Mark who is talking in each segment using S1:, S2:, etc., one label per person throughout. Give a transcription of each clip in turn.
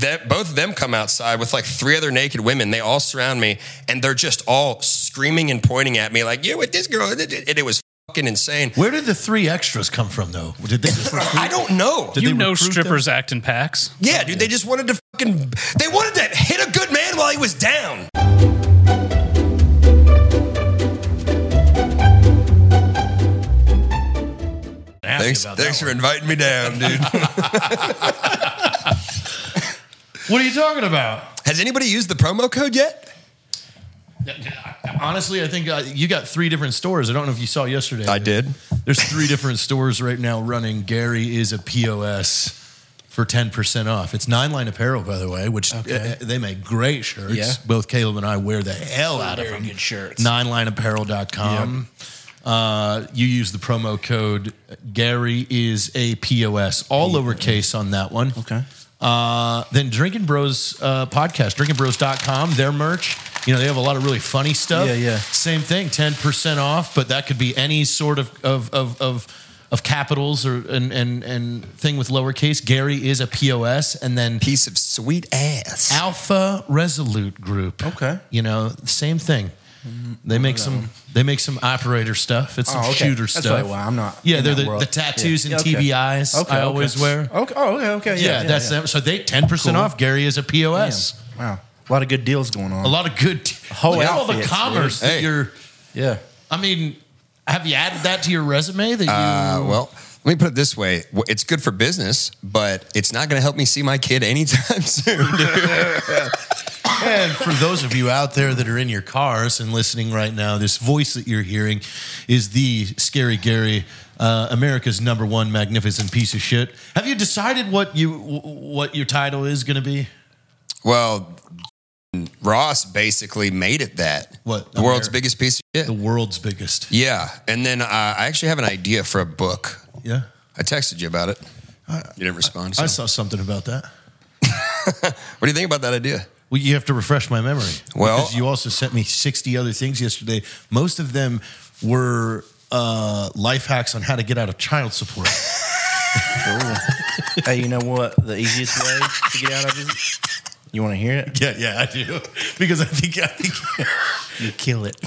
S1: both of them come outside with like 3 other naked women. They all surround me, and they're just all screaming and pointing at me like, "You with this girl?" And it was fucking insane.
S2: Where did the 3 extras come from, though? Did they just
S1: I don't know.
S2: Did
S3: You know
S2: recruit
S3: strippers act in packs.
S1: Yeah, dude, they just wanted to they wanted to hit a good man while he was down. Thanks for inviting me down, dude.
S2: What are you talking about?
S1: Has anybody used the promo code yet?
S2: Honestly, I think you got 3 different stores. I don't know if you saw yesterday.
S1: I did.
S2: There's 3 different stores right now running Gary is a POS for 10% off. It's 9 Line Apparel, by the way, which they make great shirts.
S4: Yeah.
S2: Both Caleb and I wear the hell out of them.
S4: Very good shirts.
S2: 9lineapparel.com. You use the promo code Gary is a POS, all lowercase on that one.
S4: Okay.
S2: Then Drinking Bros podcast, drinkingbros.com, their merch. You know, they have a lot of really funny stuff.
S4: Yeah.
S2: Same thing, 10% off, but that could be any sort of capitals or and thing with lowercase. Gary is a POS, and then
S1: Piece of sweet ass.
S2: Alpha Resolute Group.
S4: Okay.
S2: You know, same thing. They make some operator stuff. It's some shooter
S4: That's
S2: stuff.
S4: probably why I'm not.
S2: Yeah,
S4: in
S2: they're
S4: that world.
S2: the tattoos and
S4: Okay.
S2: TBIs I always wear.
S4: Okay. Oh, okay.
S2: Yeah, that's them. So they 10% off. Gary is a POS.
S4: Damn. Wow. A lot of good deals going on.
S2: A lot of good.
S4: Whole
S2: look at all the
S4: outfits,
S2: commerce
S1: dude.
S2: that
S1: Hey.
S2: you're.
S4: Yeah.
S2: I mean, have you added that to your resume? That you.
S1: Well, let me put it this way. It's good for business, but it's not going to help me see my kid anytime soon, dude.
S2: And for those of you out there that are in your cars and listening right now, this voice that you're hearing is the Scary Gary, America's #1 magnificent piece of shit. Have you decided what your title is going to be?
S1: Well, Ross basically made it that.
S2: What?
S1: The world's biggest piece of shit.
S2: The world's biggest.
S1: Yeah. And then I actually have an idea for a book.
S2: Yeah.
S1: I texted you about it. You didn't respond.
S2: I
S1: So.
S2: saw something about that.
S1: What do you think about that idea?
S2: Well, you have to refresh my memory.
S1: Well-
S2: because you also sent me 60 other things yesterday. Most of them were life hacks on how to get out of child support.
S4: Cool. Hey, you know what? The easiest way to get out of it? You want to hear it?
S2: Yeah, I do. Because I think
S4: You kill it.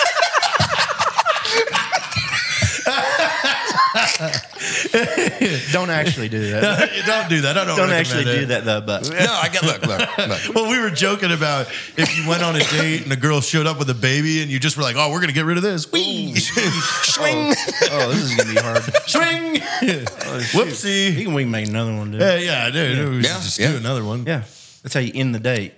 S4: Don't actually do that.
S2: don't do that. I don't
S4: Don't
S2: recommend
S4: actually
S2: it.
S4: do that though. But
S1: No, I get look.
S2: Well, we were joking about if you went on a date and a girl showed up with a baby and you just were like, "Oh, we're gonna get rid of this." Whee!
S1: Swing.
S4: oh, this is gonna be hard.
S2: Swing. Whoopsie.
S4: We can make another one, dude.
S2: Yeah, dude. We should just do another one.
S4: Yeah, that's how you end the date.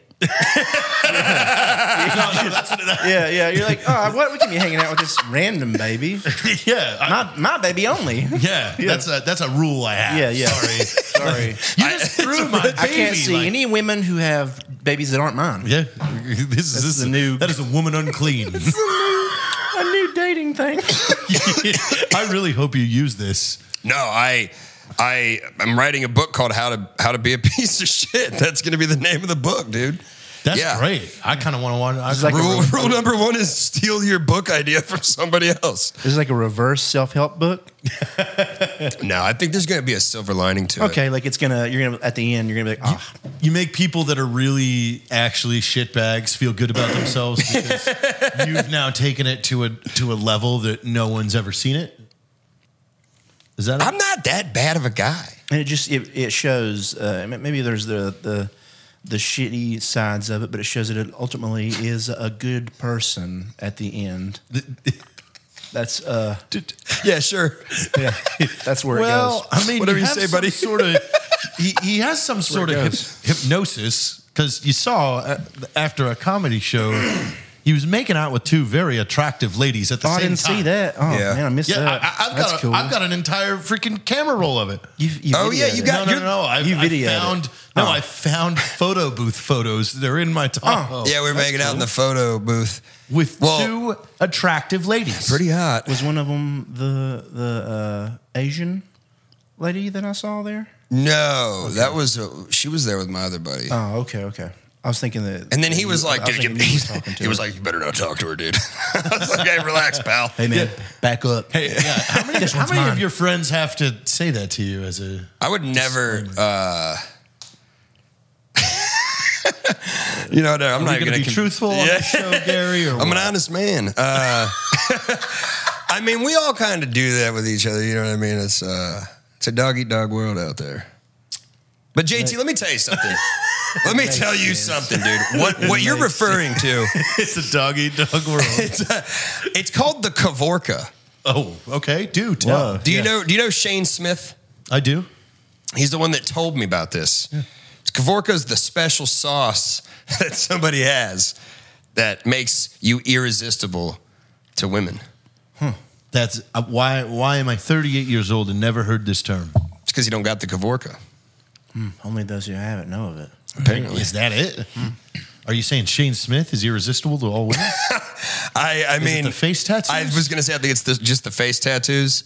S4: Yeah. You're like, oh, what? We can be hanging out with this random baby.
S2: Yeah.
S4: My baby only.
S2: Yeah. That's a rule I have.
S4: Yeah.
S2: Sorry. You just threw my baby.
S4: I can't see any women who have babies that aren't mine.
S2: Yeah. This is
S4: the new.
S2: That is a woman unclean.
S4: A new dating thing.
S2: I really hope you use this.
S1: No, I'm writing a book called How to Be a Piece of Shit. That's going to be the name of the book, dude.
S2: That's
S1: Yeah.
S2: great. I kind of want to.
S4: like
S1: Rule number 1 is steal your book idea from somebody else.
S4: This is like a reverse self-help book.
S1: No, I think there's going to be a silver lining to it.
S4: Okay, like you're gonna at the end, you're gonna be like, oh,
S2: You make people that are really actually shitbags feel good about themselves because you've now taken it to a level that no one's ever seen it. Is that?
S1: I'm not that bad of a guy.
S4: and it shows. Maybe there's the shitty sides of it, but it shows that it ultimately is a good person at the end. That's
S1: Yeah, sure.
S4: yeah, that's where it
S2: well,
S4: goes.
S2: I mean,
S1: Whatever you
S2: have
S1: say,
S2: some
S1: buddy.
S2: Sort of. He has some sort
S4: where
S2: of
S4: it goes.
S2: hypnosis because you saw after a comedy show. He was making out with 2 very attractive ladies at the
S4: Oh,
S2: same
S4: I didn't
S2: time.
S4: see that. Oh
S1: Yeah.
S4: man, I missed
S2: Yeah,
S4: that. That's cool.
S2: I've got an entire freaking camera roll of it.
S4: You
S1: Oh, yeah,
S4: videoed
S1: you
S4: it.
S1: got-
S2: No. I
S4: videoed
S2: found I found photo booth photos. They're in my Tahoe.
S1: Yeah, we're making out in the photo booth.
S2: with
S1: Well-
S2: 2 attractive ladies.
S1: Pretty hot.
S4: Was one of them the Asian lady that I saw there?
S1: No, that was she was there with my other buddy.
S4: Oh, okay. I was thinking that.
S1: And then he was like,
S4: I was thinking you was talking to
S1: he was
S4: her.
S1: like, you better not talk to her, dude. I was like, hey, relax, pal.
S4: hey man, back up.
S2: Hey, yeah. How many,
S4: This
S2: how
S4: one's
S2: many
S4: mine.
S2: of your friends have to say that to you as a?
S1: I would never. You know, I'm
S2: Are
S1: not
S2: you going to be truthful on the show, Gary? Or
S1: I'm
S2: what?
S1: an honest man. I mean, we all kind of do that with each other. You know what I mean? It's a dog-eat-dog world out there. But JT, let me tell you something. Let me tell you something, dude. What you're referring to?
S2: It's a dog-eat-dog world.
S1: It's called the Kavorka.
S2: Oh, okay. Do tell.
S4: Whoa.
S1: Do you know Shane Smith?
S2: I do.
S1: He's the one that told me about this. Yeah. Kavorka's the special sauce that somebody has that makes you irresistible to women.
S2: That's why am I 38 years old and never heard this term?
S1: It's because you don't got the Kavorka.
S4: Only those who have it know of it.
S1: Apparently.
S2: Is that it? Are you saying Shane Smith is irresistible to all women?
S1: I mean,
S2: the face tattoos?
S1: I was going to say I think it's just the face tattoos.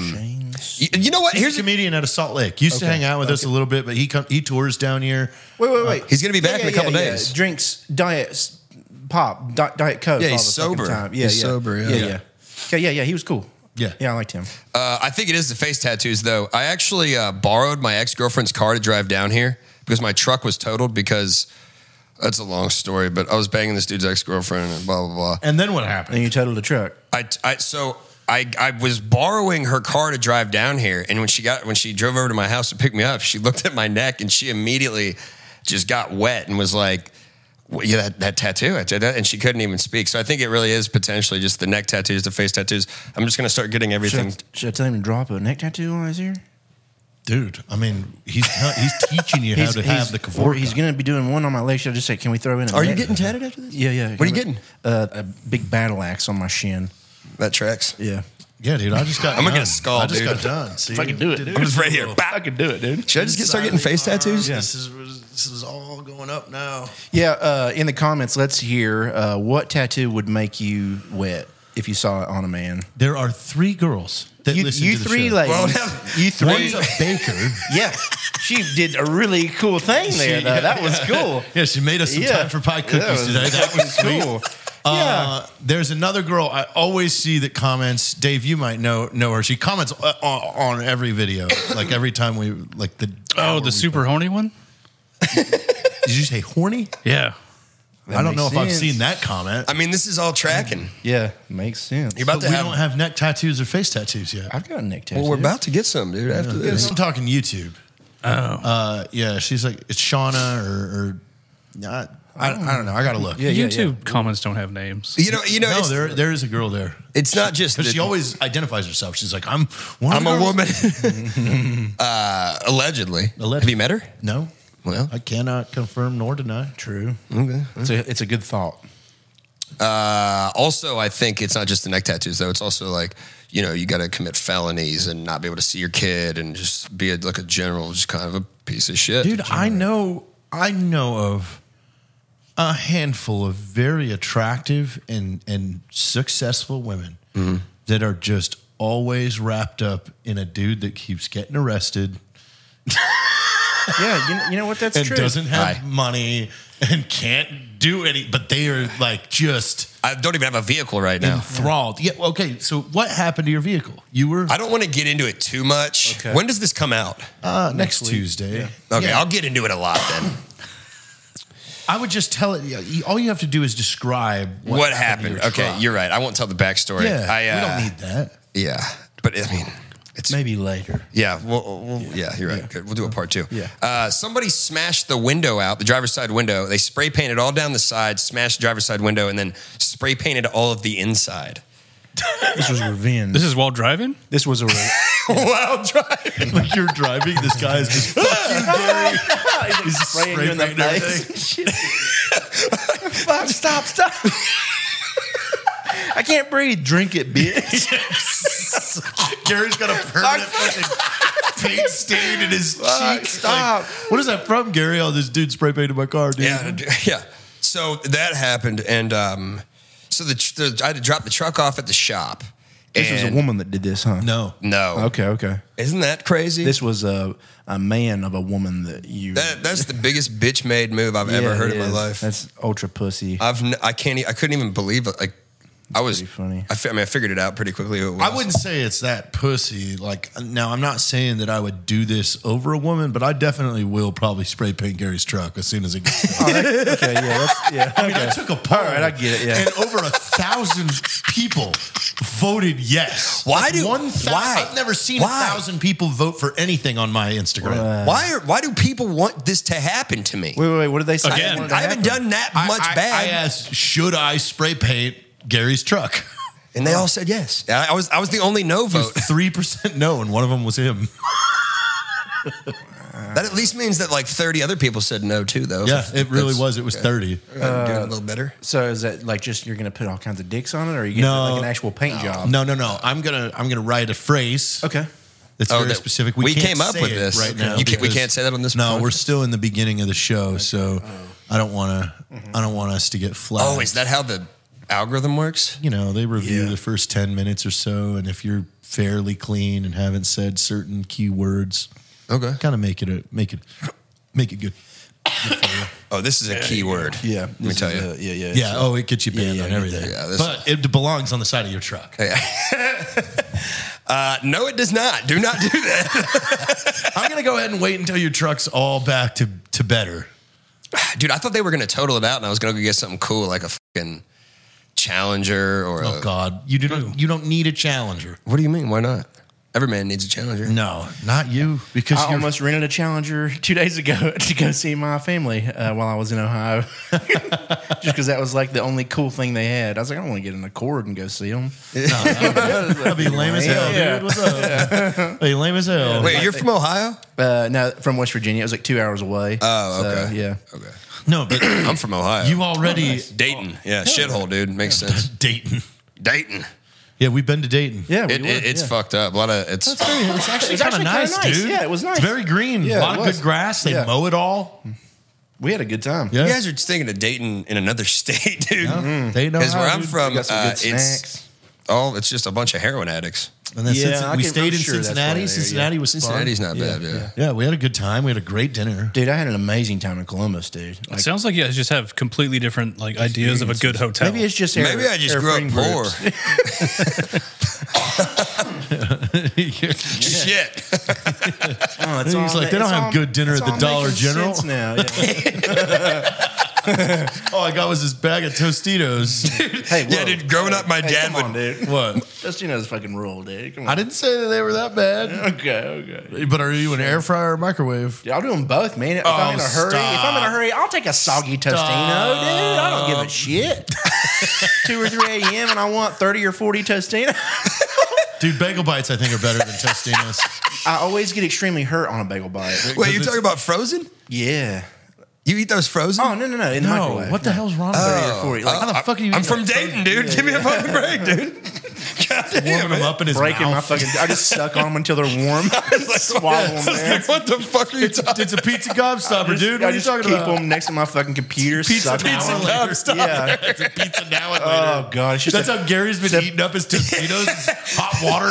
S1: You know what?
S2: Here's a comedian out of Salt Lake. Used to hang out with us a little bit, but he tours down here.
S4: Wait.
S1: He's going to be back in a couple days.
S4: Drinks, diet pop, Diet Coke.
S1: Yeah,
S4: all
S1: he's
S4: the
S1: sober.
S4: Time.
S1: He's sober, yeah.
S4: Yeah, he was cool.
S2: Yeah.
S4: I liked him.
S1: I think it is the face tattoos, though. I actually borrowed my ex-girlfriend's car to drive down here because my truck was totaled because... That's a long story, but I was banging this dude's ex-girlfriend and blah, blah, blah.
S2: And then what happened?
S4: And you totaled the truck.
S1: I was borrowing her car to drive down here, and when she drove over to my house to pick me up, she looked at my neck and she immediately just got wet and was like, well, yeah, that tattoo. And she couldn't even speak. So I think it really is potentially just the neck tattoos, the face tattoos. I'm just going to start getting everything.
S4: Should I tell him to drop a neck tattoo while he's here?
S2: Dude, I mean, he's teaching you how to have the Kavorka.
S4: He's going to be doing one on my leg. Should I just say, can we throw in a
S1: Are you
S4: neck?
S1: getting tatted after this?
S4: Yeah.
S1: What are you getting?
S4: A big battle axe on my shin.
S1: That tracks.
S4: Yeah.
S2: Yeah, dude, I just got
S1: I'm going to
S2: done.
S1: get a skull,
S2: I just
S1: dude.
S2: got done. See,
S4: If I can do it, dude.
S1: I'm just right here.
S4: I can do it, dude.
S1: Should I just start getting face tattoos?
S2: Yeah. This is all going up now.
S4: Yeah, in the comments, let's hear what tattoo would make you wet if you saw it on a man.
S2: There are 3 girls that listen
S4: You
S2: to the
S4: three
S2: show.
S4: ladies. You three.
S2: One's a baker.
S4: Yeah, she did a really cool thing there. Though. That was cool.
S2: Yeah, she made us some time for pie cookies today. That was sweet.
S4: cool. Yeah.
S2: There's another girl I always see that comments. Dave, you might know her. She comments on every video, like every time we like the.
S3: The super horny one.
S2: Did you say horny?
S3: Yeah.
S2: I don't know if I've
S4: sense.
S2: seen that comment.
S1: I mean, this is all tracking.
S4: Yeah, makes sense.
S1: You're about
S2: But
S1: to
S2: we
S1: have.
S2: don't have neck tattoos or face tattoos yet.
S4: I've got a neck tattoo.
S1: Well, we're about to get some, dude. After this.
S2: I'm talking YouTube.
S3: Oh.
S2: Yeah, she's like it's Shauna or I don't know. I gotta look.
S4: Yeah,
S3: YouTube comments don't have names.
S1: You know.
S2: No,
S1: It's,
S2: there is a girl there.
S1: it's not just
S2: Because
S1: that-
S2: she always identifies herself. She's like, I'm one of
S1: I'm
S2: the
S1: a
S2: girls.
S1: woman. Allegedly.
S2: Allegedly.
S1: Have you met her?
S2: No.
S1: Well.
S2: I cannot confirm nor deny.
S4: True.
S1: Okay.
S4: It's a good thought.
S1: Also, I think it's not just the neck tattoos, though. It's also like, you got to commit felonies and not be able to see your kid and just be like a general, just kind of a piece of shit.
S2: Dude, I know of a handful of very attractive and successful women that are just always wrapped up in a dude that keeps getting arrested
S4: Yeah, you know what? That's
S2: and
S4: true.
S2: doesn't have
S1: Aye.
S2: money and can't do any, but they are like just
S1: I don't even have a vehicle right now.
S2: enthralled. Yeah. Okay. So what happened to your vehicle? You were
S1: I don't want to get into it too much.
S4: Okay.
S1: When does this come out?
S2: next Tuesday.
S1: Okay,
S2: Yeah.
S1: I'll get into it a lot then.
S2: I would just tell it. All you have to do is describe
S1: What
S2: to
S1: happened?
S2: your
S1: Okay,
S2: truck.
S1: you're right. I won't tell the backstory.
S2: Yeah. We don't need that.
S1: Yeah, but I mean, it's
S4: Maybe later.
S1: yeah. Yeah, you're right. Good. We'll do a part 2.
S4: Yeah.
S1: Somebody smashed the window out, the driver's side window. They spray painted all down the side, smashed the driver's side window, and then spray painted all of the inside.
S4: This was revenge.
S3: This is while driving?
S4: This was a
S1: While driving.
S2: Like you're driving, this guy is just fuck you, Gary.
S4: He's spraying you in the
S2: painting
S4: face. Fuck, stop. I can't breathe. Drink it, bitch.
S2: Gary's got a permanent fucking paint stain in his cheek.
S4: stop.
S2: Like, what is that from, Gary? Oh, this dude spray painted my car, dude.
S1: Yeah. So that happened, and so I had to drop the truck off at the shop.
S4: This was a woman that did this, huh?
S2: No.
S1: No.
S4: Okay.
S1: Isn't that crazy?
S4: This was a man of a woman that you.
S1: That's the biggest bitch made move I've ever heard in my life.
S4: That's ultra pussy.
S1: I couldn't even believe it. Like, I was
S4: pretty funny.
S1: I figured it out pretty quickly. Who it was.
S2: I wouldn't say it's that pussy. Like, now I'm not saying that I would do this over a woman, but I definitely will probably spray paint Gary's truck as soon as it gets done.
S4: Okay, yeah.
S2: I mean, I took a poll.
S4: All right, I get it, yeah.
S2: And over 1,000 people voted yes.
S1: Why do-
S2: 1,000
S1: why?
S2: I've never seen
S1: Why?
S2: 1,000 people vote for anything on my Instagram.
S1: Why do people want this to happen to me?
S4: Wait. What did they say?
S3: Again,
S4: Wanted to
S1: I haven't
S4: happen?
S1: done that much
S2: I
S1: bad.
S2: asked, should I spray paint Gary's truck?
S1: And they all said yes. I was the only no
S2: It was
S1: vote.
S2: 3% no, and one of them was him.
S1: That at least means that like 30 other people said no too, though.
S2: Yeah, it really
S1: That's-
S2: was. It was 30.
S1: Doing a little better.
S4: So is that like just you're going to put all kinds of dicks on it, or are you getting
S2: No.
S4: like an actual paint job?
S2: No. I'm gonna write a phrase.
S4: Okay.
S2: That's
S1: Oh,
S2: very
S1: that-
S2: specific.
S1: we
S2: can't
S1: came up
S2: say
S1: with
S2: it
S1: this.
S2: right
S1: Okay.
S2: now.
S1: We
S2: because-
S1: can't say that on this
S2: No,
S1: podcast?
S2: we're still in the beginning of the show, so I don't want to. I don't want us to get flagged.
S1: Oh, is that how the algorithm works?
S2: You know, they review
S4: Yeah.
S2: the first 10 minutes or so, and if you're fairly clean and haven't said certain keywords,
S1: Okay.
S2: kind of make it good.
S1: Oh, this is a key word.
S4: Yeah.
S1: Let me tell you.
S4: Yeah.
S2: Yeah. Oh, it gets you banned
S4: yeah,
S2: on
S4: I get
S2: everything.
S1: that. Yeah, this-
S2: but it belongs on the side of your truck.
S1: No, it does not. Do not do that.
S2: I'm gonna go ahead and wait until your truck's all back to better.
S1: Dude, I thought they were going to total it out and I was going to go get something cool like a fucking Challenger or
S2: Oh
S1: a...
S2: God, you don't need a Challenger.
S1: What do you mean? Why not? Every man needs a Challenger.
S2: No, not you, because
S4: I
S2: you're
S4: almost rented a Challenger 2 days ago to go see my family while I was in Ohio. Just because that was like the only cool thing they had. I was like, I don't want to get an Accord and go see them.
S2: that'd be lame as hell,
S4: Yeah.
S2: dude. What's up? Be lame as hell.
S1: Wait, you're from Ohio?
S4: No, from West Virginia. It was like 2 hours away.
S1: Oh,
S4: So,
S1: okay.
S4: yeah.
S1: Okay.
S2: No, but
S1: I'm from Ohio.
S2: you already
S1: Dayton. Yeah, shithole, dude. Makes sense.
S2: Dayton.
S1: Dayton.
S2: Yeah, we've been to Dayton.
S4: Yeah, we
S1: It's
S4: yeah.
S1: fucked up. A lot of it's.
S2: It's actually
S4: It's actually
S2: kind of
S4: kinda
S2: nice,
S4: nice.
S2: dude.
S4: Yeah, it was nice.
S2: It's very green.
S4: Yeah,
S2: a lot
S4: it
S2: of
S4: was.
S2: good grass. They
S4: Yeah.
S2: mow it all.
S4: We had a good time.
S2: Yeah.
S1: You guys are just thinking of Dayton in another state, dude.
S2: They know
S1: Because
S2: how,
S1: where I'm
S2: dude.
S1: from,
S4: We got some good
S1: it's
S4: snacks.
S1: it's just a bunch of heroin addicts.
S2: And then
S4: Yeah,
S2: we
S4: I'm
S2: stayed in
S4: sure that's
S2: Cincinnati.
S4: why they're-
S2: Cincinnati was
S1: Cincinnati's
S2: fun.
S1: not bad. Yeah.
S2: Yeah, we had a good time. We had a great dinner.
S4: Dude, I had an amazing time in Columbus, dude.
S3: It sounds like you guys just have completely different like ideas of a good hotel.
S4: Maybe it's just
S1: Maybe I just grew up
S4: friend
S1: poor.
S4: groups.
S1: Shit.
S4: Oh, it's
S2: He's like, they don't have good dinner
S4: it's
S2: at the
S4: all
S2: Dollar
S4: making
S2: General.
S4: sense now. Yeah.
S2: All I got was this bag of Tostitos.
S4: Hey,
S1: Yeah,
S4: whoa.
S1: dude. Growing up, my
S4: Hey,
S1: dad
S4: come on,
S1: would.
S4: dude.
S2: What?
S4: Tostino's fucking rule, dude. Come on.
S2: I didn't say that they were that bad.
S4: Okay.
S2: But are you an air fryer or microwave?
S4: Dude, I'll do them both, man. If I'm in a hurry, I'll take a soggy Tostino, dude. I don't give a shit. 2 or 3 a.m. and I want 30 or 40 Tostino.
S2: Dude, bagel bites I think are better than Tostinos.
S4: I always get extremely hurt on a bagel bite.
S1: Wait, you talking about frozen?
S4: Yeah.
S1: You eat those frozen?
S4: Oh, no. In the microwave.
S2: what the hell's wrong with
S4: 30
S2: you?
S4: or 40. Like,
S2: How the fuck are you
S1: I'm
S2: eating
S1: from
S2: that
S1: Dayton, dude. Give me a fucking break, dude. God damn,
S2: warming them
S1: man.
S2: up in his
S4: breaking my
S2: mouth?
S4: fucking. I just suck on them until they're warm. Swallow them there.
S1: Like, what the fuck are you talking
S2: It's a pizza gobstopper, dude. What
S4: I
S2: are you
S4: just
S2: talking
S4: keep
S2: about?
S4: them next to my fucking computer. suck on
S2: pizza
S4: them.
S2: gobstopper.
S4: Yeah.
S2: It's a pizza now and
S4: Oh
S2: later.
S4: god, it's just
S2: That's how Gary's been eating up his Tostitos. Hot water.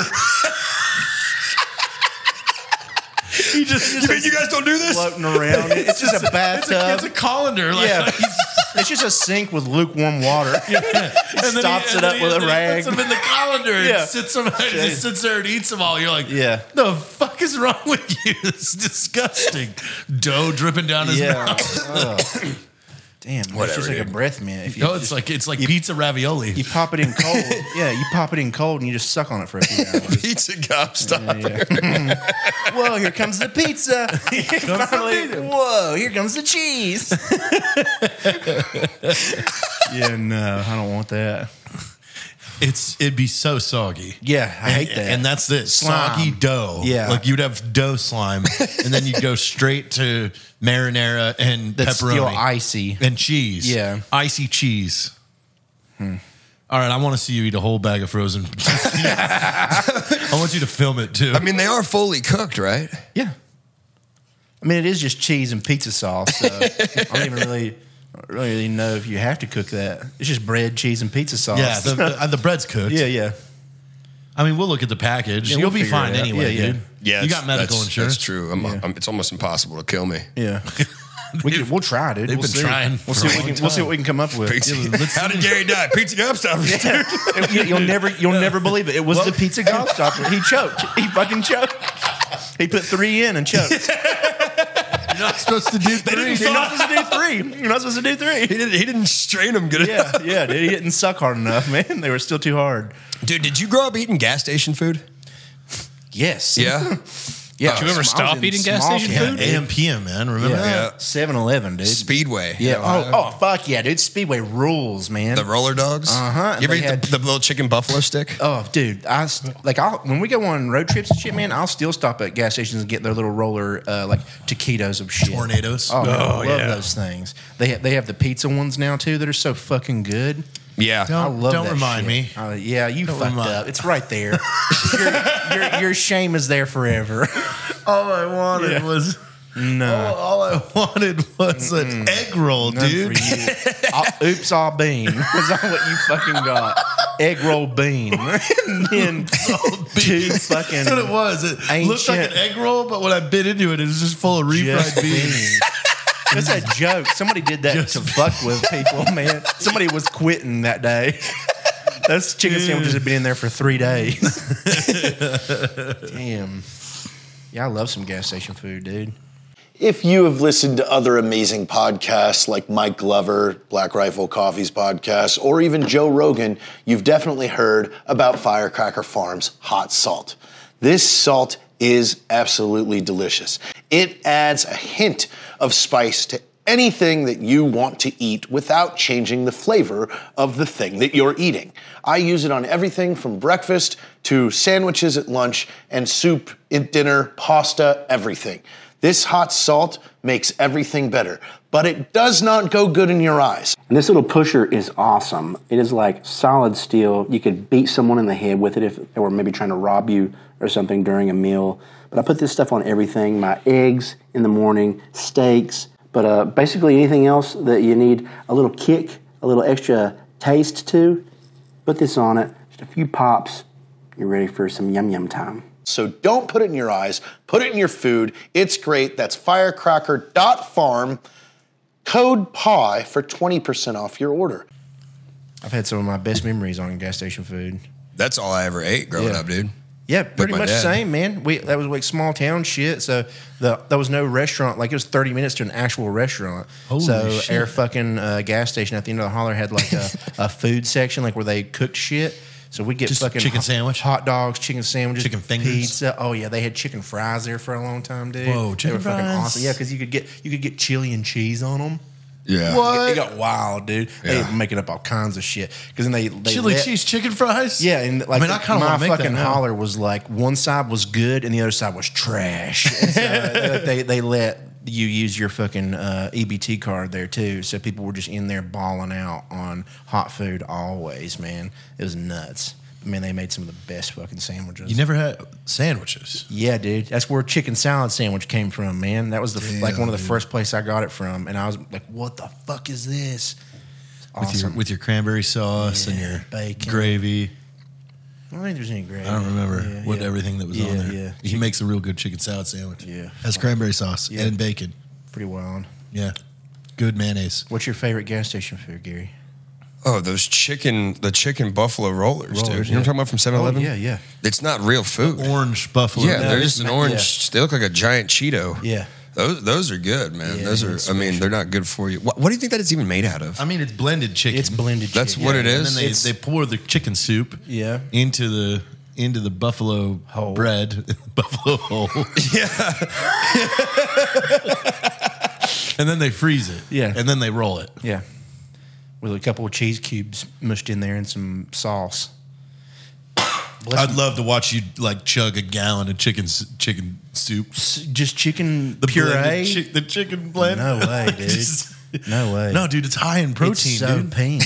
S2: He just
S1: You mean you guys don't do this?
S4: floating around. It's just a
S2: it's
S4: bathtub.
S2: a colander. Like,
S4: Yeah, it's just a sink with lukewarm water.
S2: and then
S4: stops it up with a rag.
S2: Puts them in the colander
S4: Yeah.
S2: and sits them. Just sits there and eats them all. You're like,
S4: Yeah.
S2: the fuck is wrong with you? It's disgusting. Dough dripping down his
S4: Yeah.
S2: mouth.
S4: Ugh. Damn, it's
S1: Whatever,
S4: just like a
S1: dude.
S4: breath mint. If you
S2: No, it's like pizza ravioli.
S4: you pop it in cold. Yeah, you pop it in cold and you just suck on it for a few hours.
S1: Pizza gobstopper.
S4: Whoa, here comes the pizza. Finally, whoa, here comes the cheese. Yeah, no, I don't want that.
S2: It'd be so soggy.
S4: Yeah, I hate that.
S2: And that's this
S4: Slime.
S2: soggy dough.
S4: Yeah.
S2: like you'd have dough slime, and then you'd go straight to marinara and
S4: That's
S2: pepperoni
S4: still icy.
S2: and cheese.
S4: Yeah.
S2: icy cheese. All right, I want to see you eat a whole bag of frozen. I want you to film it too.
S1: I mean, they are fully cooked, right?
S4: Yeah. I mean, it is just cheese and pizza sauce. So I don't even really know if you have to cook that. It's just bread, cheese, and pizza sauce.
S2: yeah, the bread's cooked.
S4: yeah.
S2: I mean, we'll look at the package.
S4: Yeah,
S2: You'll
S4: we'll
S2: be
S4: figure
S2: fine
S4: it out.
S2: anyway,
S4: Yeah, yeah.
S2: dude.
S1: Yeah,
S2: you got medical insurance.
S1: That's true. It's almost impossible to kill me.
S4: Yeah. We'll try, dude.
S2: They've
S4: We'll
S2: been
S4: see.
S2: trying
S4: We'll
S2: for
S4: see
S2: a
S4: what we
S2: long
S4: can. We'll see
S2: time.
S4: what we can come up with.
S1: How did Gary die? Pizza Gobstoppers.
S4: Yeah. You'll never believe it. It was the pizza gobstopper. He choked. He fucking choked. He put 3 in and choked.
S2: You're not supposed to do 3.
S4: You're not supposed to do 3. You're not supposed to do 3.
S1: He didn't strain them good enough.
S4: Yeah, dude. He didn't suck hard enough, man. They were still too hard.
S1: Dude, did you grow up eating gas station food?
S4: Yes.
S1: Yeah.
S4: Yeah.
S3: Did you ever stop eating gas station food?
S2: AM PM, man. Remember
S1: Yeah.
S2: that?
S4: 7-Eleven, dude.
S1: Speedway.
S4: Yeah.
S1: You know,
S4: Oh, fuck yeah, dude. Speedway rules, man.
S1: The roller dogs.
S4: Uh-huh.
S1: You ever
S4: They
S1: eat
S4: had-
S1: the little chicken buffalo stick?
S4: Oh, dude, when we go on road trips and shit, man, I'll still stop at gas stations and get their little roller like taquitos of shit.
S2: Tornadoes.
S4: Oh, man, I love
S3: yeah.
S4: those things. They have the pizza ones now too that are so fucking good.
S1: Yeah.
S4: I love
S2: Don't
S4: that
S2: remind
S4: shit.
S2: me.
S4: Yeah, you fucked
S2: remind-
S4: up. It's right there. your shame is there forever.
S2: All I wanted was all I wanted was an egg roll,
S4: None
S2: dude.
S4: for you. Oops, all bean. Is that what you fucking got? Egg roll bean. And then two fucking.
S2: That's what it was. It looked like
S4: ancient-
S2: an egg roll, but when I bit into it, it was just full of refried
S4: just
S2: beans.
S4: beans. That's a joke. Somebody did that to fuck with people, man. Somebody was quitting that day. Those chicken sandwiches have been in there for 3 days. Damn. Yeah, I love some gas station food, dude.
S5: If you have listened to other amazing podcasts like Mike Glover, Black Rifle Coffee's podcast, or even Joe Rogan, you've definitely heard about Firecracker Farms hot salt. This salt is absolutely delicious. It adds a hint of spice to anything that you want to eat without changing the flavor of the thing that you're eating. I use it on everything from breakfast to sandwiches at lunch and soup at dinner, pasta, everything. This hot salt makes everything better, but it does not go good in your eyes.
S6: And this little pusher is awesome. It is like solid steel. You could beat someone in the head with it if they were maybe trying to rob you or something during a meal. But I put this stuff on everything, my eggs in the morning, steaks, but basically anything else that you need a little kick, a little extra taste to, put this on it, just a few pops, you're ready for some yum yum time.
S5: So don't put it in your eyes, put it in your food. It's great. That's firecracker.farm, code PIE for 20% off your order.
S4: I've had some of my best memories on gas station food.
S1: That's all I ever ate growing up, dude.
S4: Yeah, pretty
S1: my
S4: much
S1: dad.
S4: same, man. That was like small town shit. So there was no restaurant. Like it was 30 minutes to an actual restaurant.
S2: Holy
S4: so
S2: shit.
S4: our fucking gas station at the end of the holler had like a food section, like where they cooked shit. So we'd get
S2: Just
S4: fucking
S2: chicken sandwich?
S4: hot dogs, chicken sandwiches,
S2: Chicken fingers?
S4: pizza. Oh yeah, they had chicken fries there for a long time, dude.
S2: Whoa,
S4: they
S2: chicken
S4: were fucking
S2: fries?
S4: awesome. Yeah, because you could get chili and cheese on them.
S1: Yeah.
S2: What?
S4: It got wild, dude. They
S1: Yeah.
S4: were making up all kinds of shit. Because then they
S2: Chili
S4: let-
S2: cheese chicken fries?
S4: Yeah, and like
S2: I kinda
S4: my
S2: wanna make that
S4: fucking
S2: now.
S4: holler was like one side was good and the other side was trash. And so they let you use your fucking EBT card there too, so people were just in there balling out on hot food always. Man, it was nuts. Man, they made some of the best fucking sandwiches.
S2: You never had sandwiches.
S4: Yeah, dude, that's where chicken salad sandwich came from. Man, that was like one of the first place I got it from, and I was like, "What the fuck is this?" Awesome.
S2: With your cranberry sauce and your
S4: bacon.
S2: gravy.
S4: I don't think there's any gravy.
S2: I don't remember
S4: Yeah.
S2: everything that was
S4: Yeah,
S2: on there.
S4: yeah.
S2: He makes a real good chicken salad sandwich.
S4: Yeah.
S2: Has cranberry sauce
S4: Yeah.
S2: and bacon.
S4: Pretty wild.
S2: Yeah. Good mayonnaise.
S4: What's your favorite gas station food, Gary?
S1: Oh, the chicken buffalo rollers, dude. You know what I'm talking about from 7-Eleven?
S4: Oh, yeah.
S1: It's not real food.
S2: Orange buffalo.
S1: Yeah, they're
S4: it's
S1: just an
S4: not-
S1: orange. They look like a giant Cheeto.
S4: Yeah.
S1: Those are good, man.
S4: Yeah,
S1: those
S4: it's
S1: are. I mean, they're not good for you. What do you think that it's even made out of?
S2: I mean, it's blended chicken.
S4: It's blended
S1: That's
S4: chicken.
S1: what it
S2: And
S1: is.
S2: then they pour the chicken soup
S4: Yeah.
S2: into the buffalo
S4: Hole.
S2: bread, buffalo hole. And then they freeze it.
S4: Yeah.
S2: And then they roll it.
S4: Yeah. With a couple of cheese cubes mushed in there and some sauce.
S2: I'd love to watch you like chug a gallon of chicken soup.
S4: Just chicken
S2: The
S4: puree?
S2: blended the chicken blend.
S4: No way, dude.
S2: Just-
S4: No way.
S2: No, dude, it's high in protein,
S4: it's so
S2: dude.
S4: pink.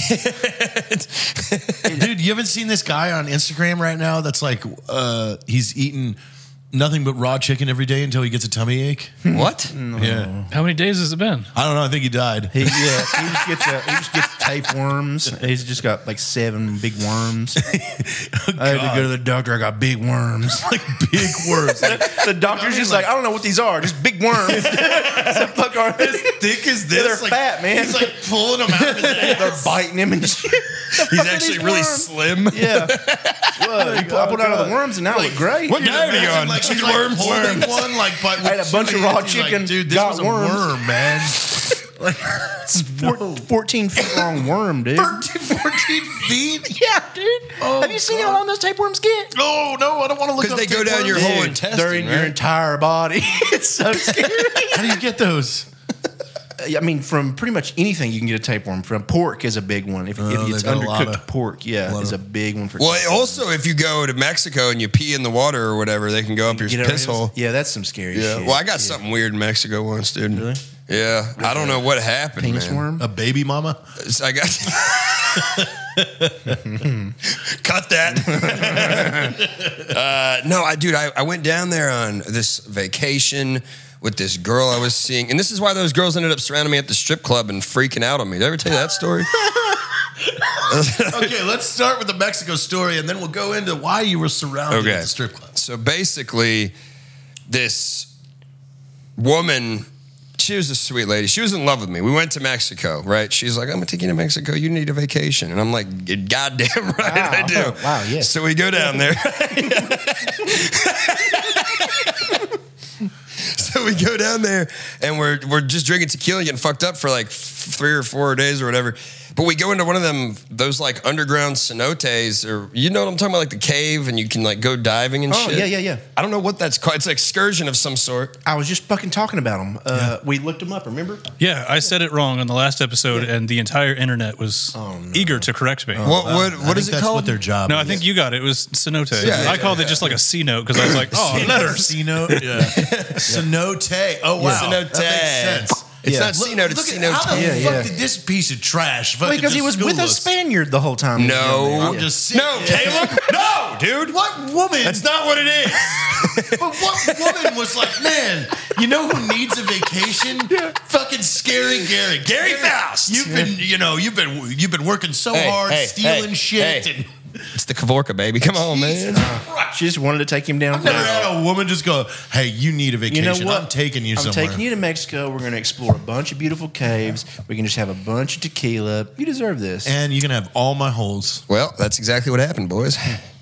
S2: Dude, you haven't seen this guy on Instagram right now that's like he's eating nothing but raw chicken every day until he gets a tummy ache.
S1: What?
S2: Yeah.
S3: How many days has it been?
S2: I don't know. I think he died.
S4: He just gets tapeworms. He's just got like 7 big worms. I had to go to the doctor. I got big worms.
S2: Like big worms.
S4: The doctor's just like, I don't know what these are. Just big worms. So fuck are they?
S2: As thick as this.
S4: They're fat, man.
S2: He's like pulling them out of his ass.
S4: They're biting him and shit.
S1: He's actually really slim.
S4: Yeah. Well, you pulled out of the worms and now look great.
S1: What diet are you on?
S2: Like, he's
S1: Cheese
S2: like
S1: worms?
S2: holding one like, but
S4: I had a bunch of raw chicken,
S2: Like, dude, this
S4: got
S2: was a
S4: worms.
S2: worm, man. Like,
S4: 14 feet long worm, dude.
S2: 14 feet?
S4: Yeah, dude.
S2: Oh,
S4: Have you seen how long those tapeworms get?
S2: Oh, no, I don't want to look
S1: Because
S2: up
S1: they go down your
S2: tapeworms.
S1: whole
S4: Dude,
S1: intestine.
S4: they're in your
S1: right?
S4: entire body. It's so scary.
S2: How do you get those?
S4: I mean, from pretty much anything you can get a tapeworm. From pork is a big one. If it's
S2: they've got a lot
S4: undercooked
S2: of-
S4: pork, yeah,
S2: lot
S4: is a
S2: of-
S4: big one for.
S1: Well,
S4: tapeworms.
S1: also, if you go to Mexico and you pee in the water or whatever, they can go up your
S4: Get
S1: piss
S4: it-
S1: hole.
S4: Yeah, that's some scary
S1: Yeah.
S4: shit.
S1: Well, I got something weird in Mexico once, dude.
S4: Really?
S1: Yeah. I don't know what happened,
S4: Penis
S1: man.
S4: worm.
S2: A baby mama?
S1: So I got. Cut that. No, I went down there on this vacation with this girl I was seeing, and this is why those girls ended up surrounding me at the strip club and freaking out on me. Did I ever tell you that story?
S2: Okay, let's start with the Mexico story, and then we'll go into why you were surrounded at the strip club.
S1: So basically, this woman, she was a sweet lady. She was in love with me. We went to Mexico, right? She's like, I'm going to take you to Mexico. You need a vacation. And I'm like, goddamn right I do.
S4: Wow, yes.
S1: So we go down there. So we go down there and we're just drinking tequila and getting fucked up for like 3 or 4 days or whatever. But we go into one of those like underground cenotes, or you know what I'm talking about, like the cave, and you can like go diving and shit.
S4: yeah.
S1: I don't know what that's called. It's an excursion of some sort.
S4: I was just fucking talking about them. We looked them up. Remember?
S3: Yeah, I said it wrong on the last episode, and the entire internet was eager to correct me.
S1: What
S2: I
S1: is
S2: think
S1: it
S2: that's
S1: called?
S2: what their job
S3: No,
S2: is.
S3: I think you got it. It was cenote.
S1: Yeah,
S3: I called it just like a C note because I was like, oh, letters.
S2: Cenote? Yeah. Cenote. Oh, wow.
S1: Cenote.
S2: That makes sense.
S1: It's
S4: Yeah.
S1: not C-note, it's
S2: Look at
S1: C-note.
S2: how the
S4: Yeah,
S2: fuck
S4: yeah.
S2: did this piece of trash
S4: Well,
S2: fucking
S4: because he
S2: just
S4: was with
S2: school
S4: a
S2: us?
S4: Spaniard the whole time.
S1: No.
S2: I'm just saying.
S1: No, Caleb. No, dude.
S2: What woman?
S1: That's not what it is.
S2: But what woman was like, man, you know who needs a vacation? Fucking Scary Gary.
S1: Gary Faust.
S2: You've been working so hard, stealing shit. And
S1: It's the Kavorka, baby. Come on, man.
S4: She just wanted to take him down.
S2: I've never had a woman just go, hey, you need a
S4: You
S2: vacation.
S4: know what?
S2: I'm taking you
S4: I'm
S2: somewhere.
S4: taking you to Mexico. We're going to explore a bunch of beautiful caves. We can just have a bunch of tequila. You deserve this.
S2: And you can have all my holes.
S1: Well, that's exactly what happened, boys.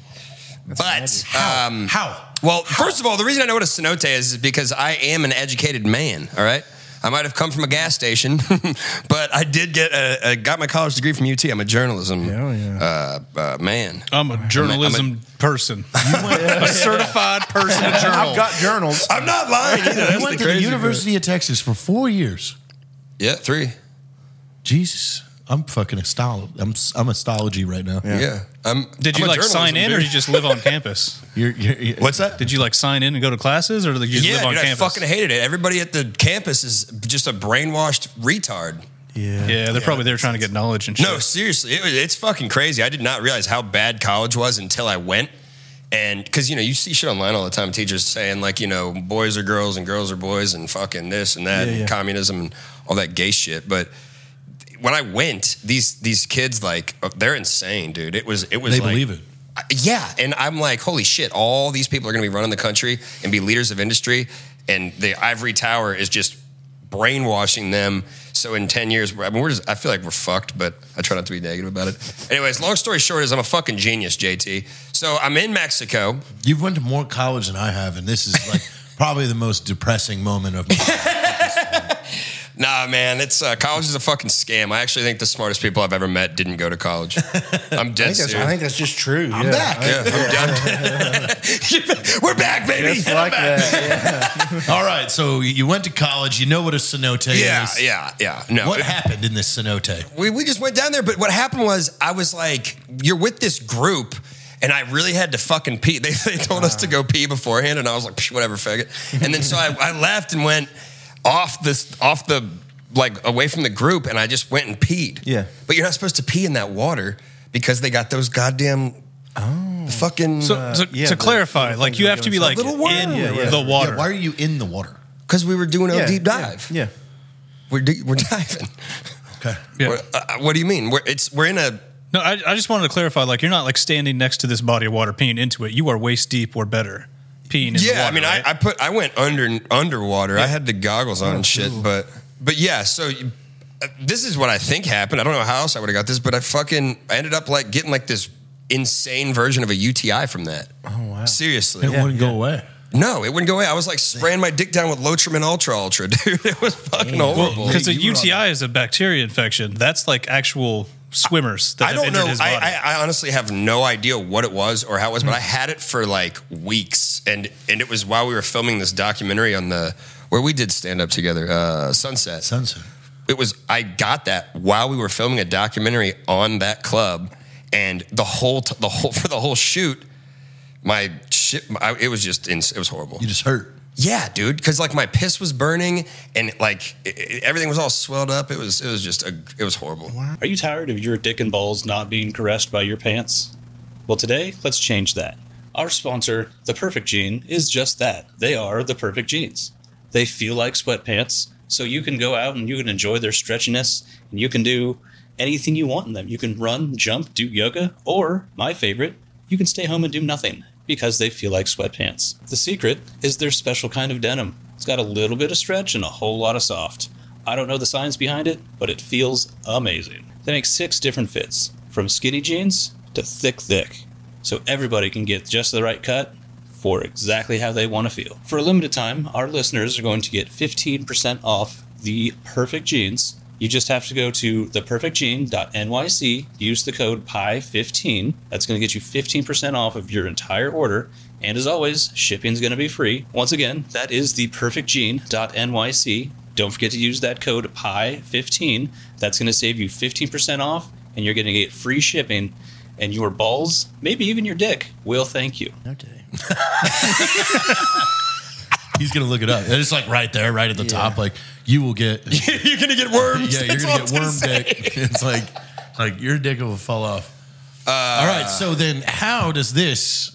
S1: But
S2: How?
S1: well, first of all, the reason I know what a cenote is because I am an educated man. All right. I might have come from a gas station, but I did got my college degree from UT. I'm a journalism man.
S3: I'm a journalism person. A certified person of journal.
S4: I've got journals.
S1: I'm not lying either. That's
S2: You went
S1: the
S2: to the
S1: crazy
S2: University of Texas for 4 years.
S1: part. Yeah, 3.
S2: Jesus. I'm fucking I'm astrology right now.
S1: Yeah.
S3: Did you
S1: I'm a
S3: like sign
S1: journalism
S3: in, or
S1: dude.
S3: did you just live on campus?
S2: You're
S1: What's that?
S3: Did you like sign in and go to classes, or did you just
S1: Yeah,
S3: live on
S1: dude,
S3: campus?
S1: I fucking hated it. Everybody at the campus is just a brainwashed retard.
S3: Yeah, they're probably there trying to get knowledge and shit.
S1: No, seriously, it's fucking crazy. I did not realize how bad college was until I went. And because, you see shit online all the time, teachers saying like, boys are girls and girls are boys and fucking this and that and communism and all that gay shit. But when I went, these kids, like, they're insane, dude. It was
S2: They
S1: like,
S2: believe it.
S1: Yeah, and I'm like, holy shit, all these people are going to be running the country and be leaders of industry, and the ivory tower is just brainwashing them. So in 10 years, I feel like we're fucked, but I try not to be negative about it. Anyways, long story short is I'm a fucking genius, JT. So I'm in Mexico.
S2: You've went to more college than I have, and this is like probably the most depressing moment of my life.
S1: Nah, man, it's college is a fucking scam. I actually think the smartest people I've ever met didn't go to college. I'm dead serious.
S4: I think that's just true.
S2: I'm back.
S1: We're back, baby.
S4: Just like that. Yeah.
S2: All right, so you went to college. You know what a cenote is.
S1: Yeah. No,
S2: What happened in this cenote?
S1: we just went down there, but what happened was I was like, you're with this group, and I really had to fucking pee. They told us to go pee beforehand, and I was like, psh, whatever, faggot. And then so I left and went off the like away from the group, and I just went and peed.
S4: Yeah.
S1: But you're not supposed to pee in that water because they got those goddamn fucking
S3: To clarify, like you have to be like
S1: little worm.
S3: in
S1: Yeah.
S3: the water.
S2: Why are you in the water?
S1: because we were doing a deep dive.
S4: Yeah.
S1: We're diving.
S2: Okay.
S3: Yeah.
S1: What do you mean? We're in a.
S3: No, I just wanted to clarify. Like you're not like standing next to this body of water peeing into it. You are waist deep or better peeing in the water.
S1: I mean,
S3: right?
S1: I went underwater. I had the goggles on and shit, but yeah. So this is what I think happened. I don't know how else I would have got this, but I ended up like getting like this insane version of a UTI from that.
S4: Oh wow.
S1: Seriously,
S2: It wouldn't go away.
S1: no, it wouldn't go away. I was like spraying my dick down with Lotrimin Ultra, dude. It was fucking horrible.
S3: Because a UTI is a bacteria infection. That's like actual swimmers that
S1: I
S3: have
S1: don't
S3: injured
S1: know.
S3: his body.
S1: I honestly have no idea what it was or how it was, but I had it for like weeks, and it was while we were filming this documentary on where we did stand up together, Sunset. I got that while we were filming a documentary on that club, and the whole for the whole shoot, my shit, it was horrible.
S2: You just hurt.
S1: Yeah, dude, because like my piss was burning and like everything was all swelled up. It was horrible.
S7: Are you tired of your dick and balls not being caressed by your pants? Well, today, let's change that. Our sponsor, The Perfect Jean, is just that. They are the perfect jeans. They feel like sweatpants, so you can go out and you can enjoy their stretchiness, and you can do anything you want in them. You can run, jump, do yoga, or, my favorite, you can stay home and do nothing, because they feel like sweatpants. The secret is their special kind of denim. It's got a little bit of stretch and a whole lot of soft. I don't know the science behind it, but it feels amazing. They make 6 different fits, from skinny jeans to thick, so everybody can get just the right cut for exactly how they want to feel. For a limited time, our listeners are going to get 15% off the Perfect Jeans. You just have to go to theperfectjean.nyc, use the code PIE15. That's going to get you 15% off of your entire order. And as always, shipping's going to be free. Once again, that is theperfectjean.nyc. Don't forget to use that code PIE15. That's going to save you 15% off, and you're going to get free shipping. And your balls, maybe even your dick, will thank you.
S4: Okay.
S2: He's gonna look it up. It's like right there, right at the top. Like you will get.
S1: You're gonna get worms.
S2: Yeah, you're gonna get worm dick. It's like your dick will fall off. All right. So then, how does this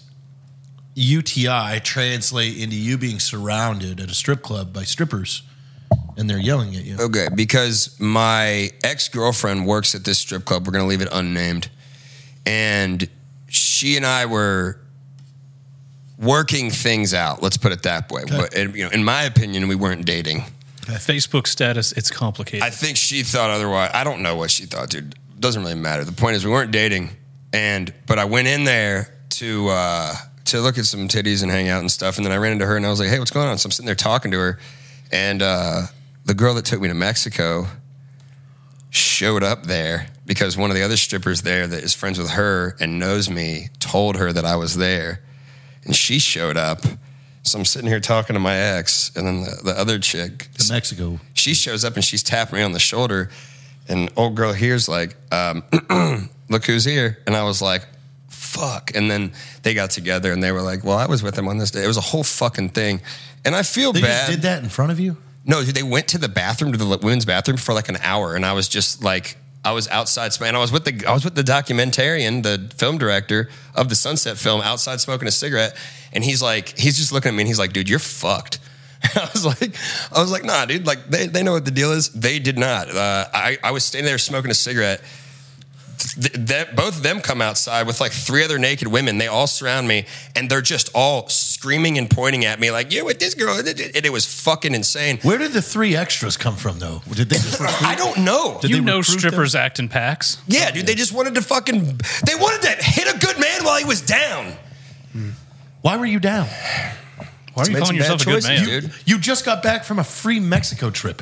S2: UTI translate into you being surrounded at a strip club by strippers, and they're yelling at you?
S1: Okay, because my ex-girlfriend works at this strip club. We're gonna leave it unnamed, and she and I were working things out. Let's put it that way.
S2: Okay.
S1: But, in my opinion, we weren't dating.
S3: Facebook status, it's complicated.
S1: I think she thought otherwise. I don't know what she thought, dude. Doesn't really matter. The point is, we weren't dating, but I went in there to look at some titties and hang out and stuff, and then I ran into her and I was like, "Hey, what's going on?" So I'm sitting there talking to her, and the girl that took me to Mexico showed up there because one of the other strippers there that is friends with her and knows me told her that I was there. And she showed up. So I'm sitting here talking to my ex, and then the other chick,
S2: To Mexico.
S1: she shows up and she's tapping me on the shoulder. And old girl here's like, look who's here. And I was like, fuck. And then they got together and they were like, well, I was with him on this day. It was a whole fucking thing. And I feel
S2: They
S1: bad.
S2: just did that in front of you?
S1: No, dude, they went to the bathroom, to the women's bathroom for like an hour. And I was just like, I was outside smoking. I was with the documentarian, the film director of the Sunset film, outside smoking a cigarette, and he's just looking at me and he's like, "Dude, you're fucked." I was like, "Nah, dude. Like they know what the deal is. They did not." I was standing there smoking a cigarette. Both of them come outside with like 3 other naked women. They all surround me, and they're just all screaming and pointing at me like, "You're with this girl," and it was fucking insane.
S2: Where did the 3 extras come from, though? Did they just recruit?
S1: I don't know.
S2: Did
S3: you
S2: they
S3: know
S2: recruit
S3: strippers act in packs?
S1: Yeah, dude, they just wanted to they wanted to hit a good man while he was down.
S2: Why were you down?
S3: Why are you
S1: Made
S3: calling
S1: some
S3: yourself a
S1: bad
S3: good
S1: choices,
S3: man?
S1: dude.
S2: You just got back from a free Mexico trip.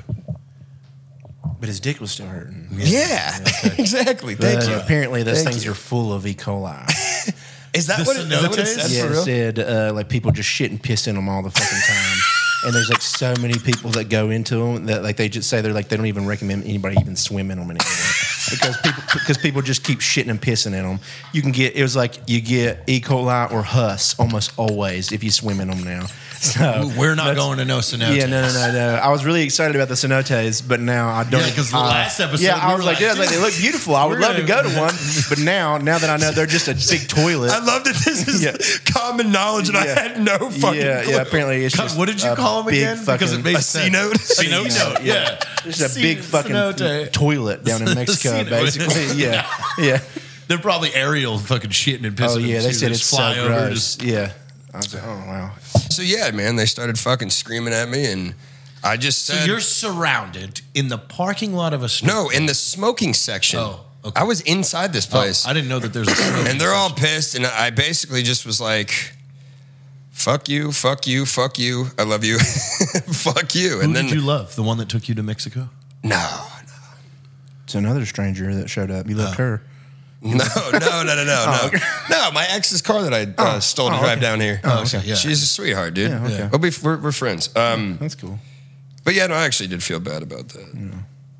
S4: But his dick was still hurting.
S1: Yeah, exactly. Thank you.
S4: Apparently, those
S1: Thank
S4: things
S1: you.
S4: are full of E. coli.
S1: Is that what it said
S4: Yeah,
S1: for
S4: it
S1: real?
S4: said like people just shit and piss in them all the fucking time. And there's like so many people that go into them that like they just say they don't even recommend anybody even swim in them anymore because people just keep shitting and pissing in them. You get E. coli or Hus almost always if you swim in them now.
S2: We're not going to no cenotes.
S4: Yeah, no. I was really excited about the cenotes, but now I don't.
S2: Yeah, because the last episode,
S4: yeah, I
S2: we
S4: was
S2: were
S4: like,
S2: like,
S4: they look beautiful. I would love to go to one, but now that I know they're just a big toilet.
S1: I love that this is common knowledge, and I had no fucking clue.
S4: Yeah. Apparently, it's just
S2: What did you call them
S4: big
S2: again? Because it
S4: fucking-
S2: makes sense.
S1: C-note?
S2: C-note, yeah.
S4: It's a big fucking
S2: cenote.
S4: toilet down in Mexico,
S2: Cenote.
S4: basically. Yeah.
S2: They're probably Ariel fucking shitting and pissing.
S4: Oh yeah,
S2: them,
S4: they
S2: too.
S4: said
S2: Just
S4: it's so
S2: fly over,
S4: gross.
S2: just-
S4: Yeah. I was like, oh wow.
S1: So yeah, man, they started fucking screaming at me, and I just
S2: So
S1: said,
S2: you're surrounded in the parking lot of a store.
S1: no, in the smoking section.
S2: Oh, okay.
S1: I was inside this place.
S2: I didn't know that there's a smoking
S1: And they're all
S2: section.
S1: pissed, and I basically just was like, fuck you, fuck you, fuck you, I love you, fuck you.
S2: Who
S1: And then,
S2: did you love? The one that took you to Mexico?
S1: no,
S4: It's another stranger that showed up. You loved her.
S1: no. No, my ex's car that I stole to drive down here.
S2: Oh, okay, yeah.
S1: She's a sweetheart, dude.
S4: Yeah, okay.
S1: But we're friends.
S4: That's cool.
S1: But yeah, no, I actually did feel bad about that.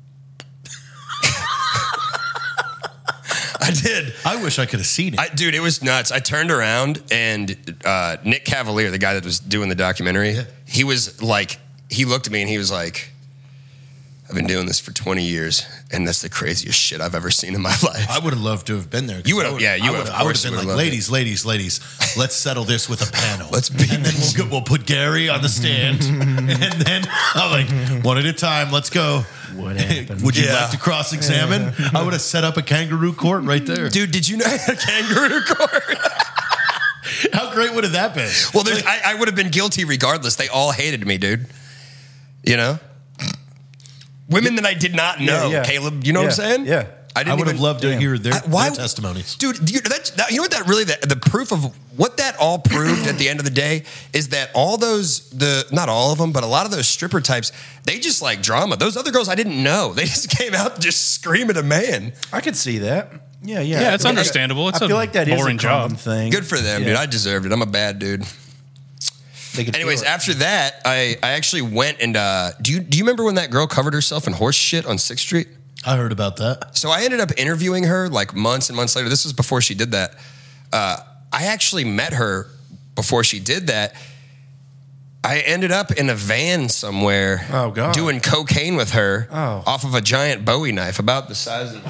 S1: I did.
S2: I wish I could have seen it.
S1: Dude, it was nuts. I turned around and Nick Cavalier, the guy that was doing the documentary, he was like, he looked at me and he was like, I've been doing this for 20 years, and that's the craziest shit I've ever seen in my life.
S2: I would have loved to have been there.
S1: You would have, yeah, you would have.
S2: I would have been like, ladies, let's settle this with a panel.
S1: Let's be
S2: and then we'll put Gary on the stand, and then I'm like, one at a time. Let's go.
S4: What happened?
S2: Would you
S1: Yeah.
S2: like to cross-examine? I would have set up a kangaroo court right there.
S1: Dude, did you know a kangaroo court?
S2: How great would have that been?
S1: Well, I would have been guilty regardless. They all hated me, dude. You know? Women that I did not know,
S4: yeah.
S1: Caleb. You know what I'm saying?
S4: Yeah.
S1: I
S2: I
S1: didn't
S2: would have
S1: even
S2: loved to hear their
S1: why-
S2: testimonies.
S1: Dude, you know what that really, the proof of what that all proved at the end of the day is that all those, not all of them, but a lot of those stripper types, they just like drama. Those other girls I didn't know. They just came out just screaming a man.
S4: I could see that. Yeah.
S3: Yeah, it's understandable. It's
S4: I feel
S3: a
S4: like that is
S3: boring
S4: a common
S3: job.
S4: thing.
S1: Good for them,
S4: Yeah.
S1: dude. I deserved it. I'm a bad dude.
S4: They could
S1: Anyways,
S4: feel it.
S1: after that, I actually went and do you remember when that girl covered herself in horse shit on 6th Street?
S2: I heard about that.
S1: So I ended up interviewing her like months and months later. This was before she did that. I actually met her before she did that. I ended up in a van somewhere
S4: Oh, God.
S1: doing cocaine with her
S4: Oh.
S1: off of a giant Bowie knife about this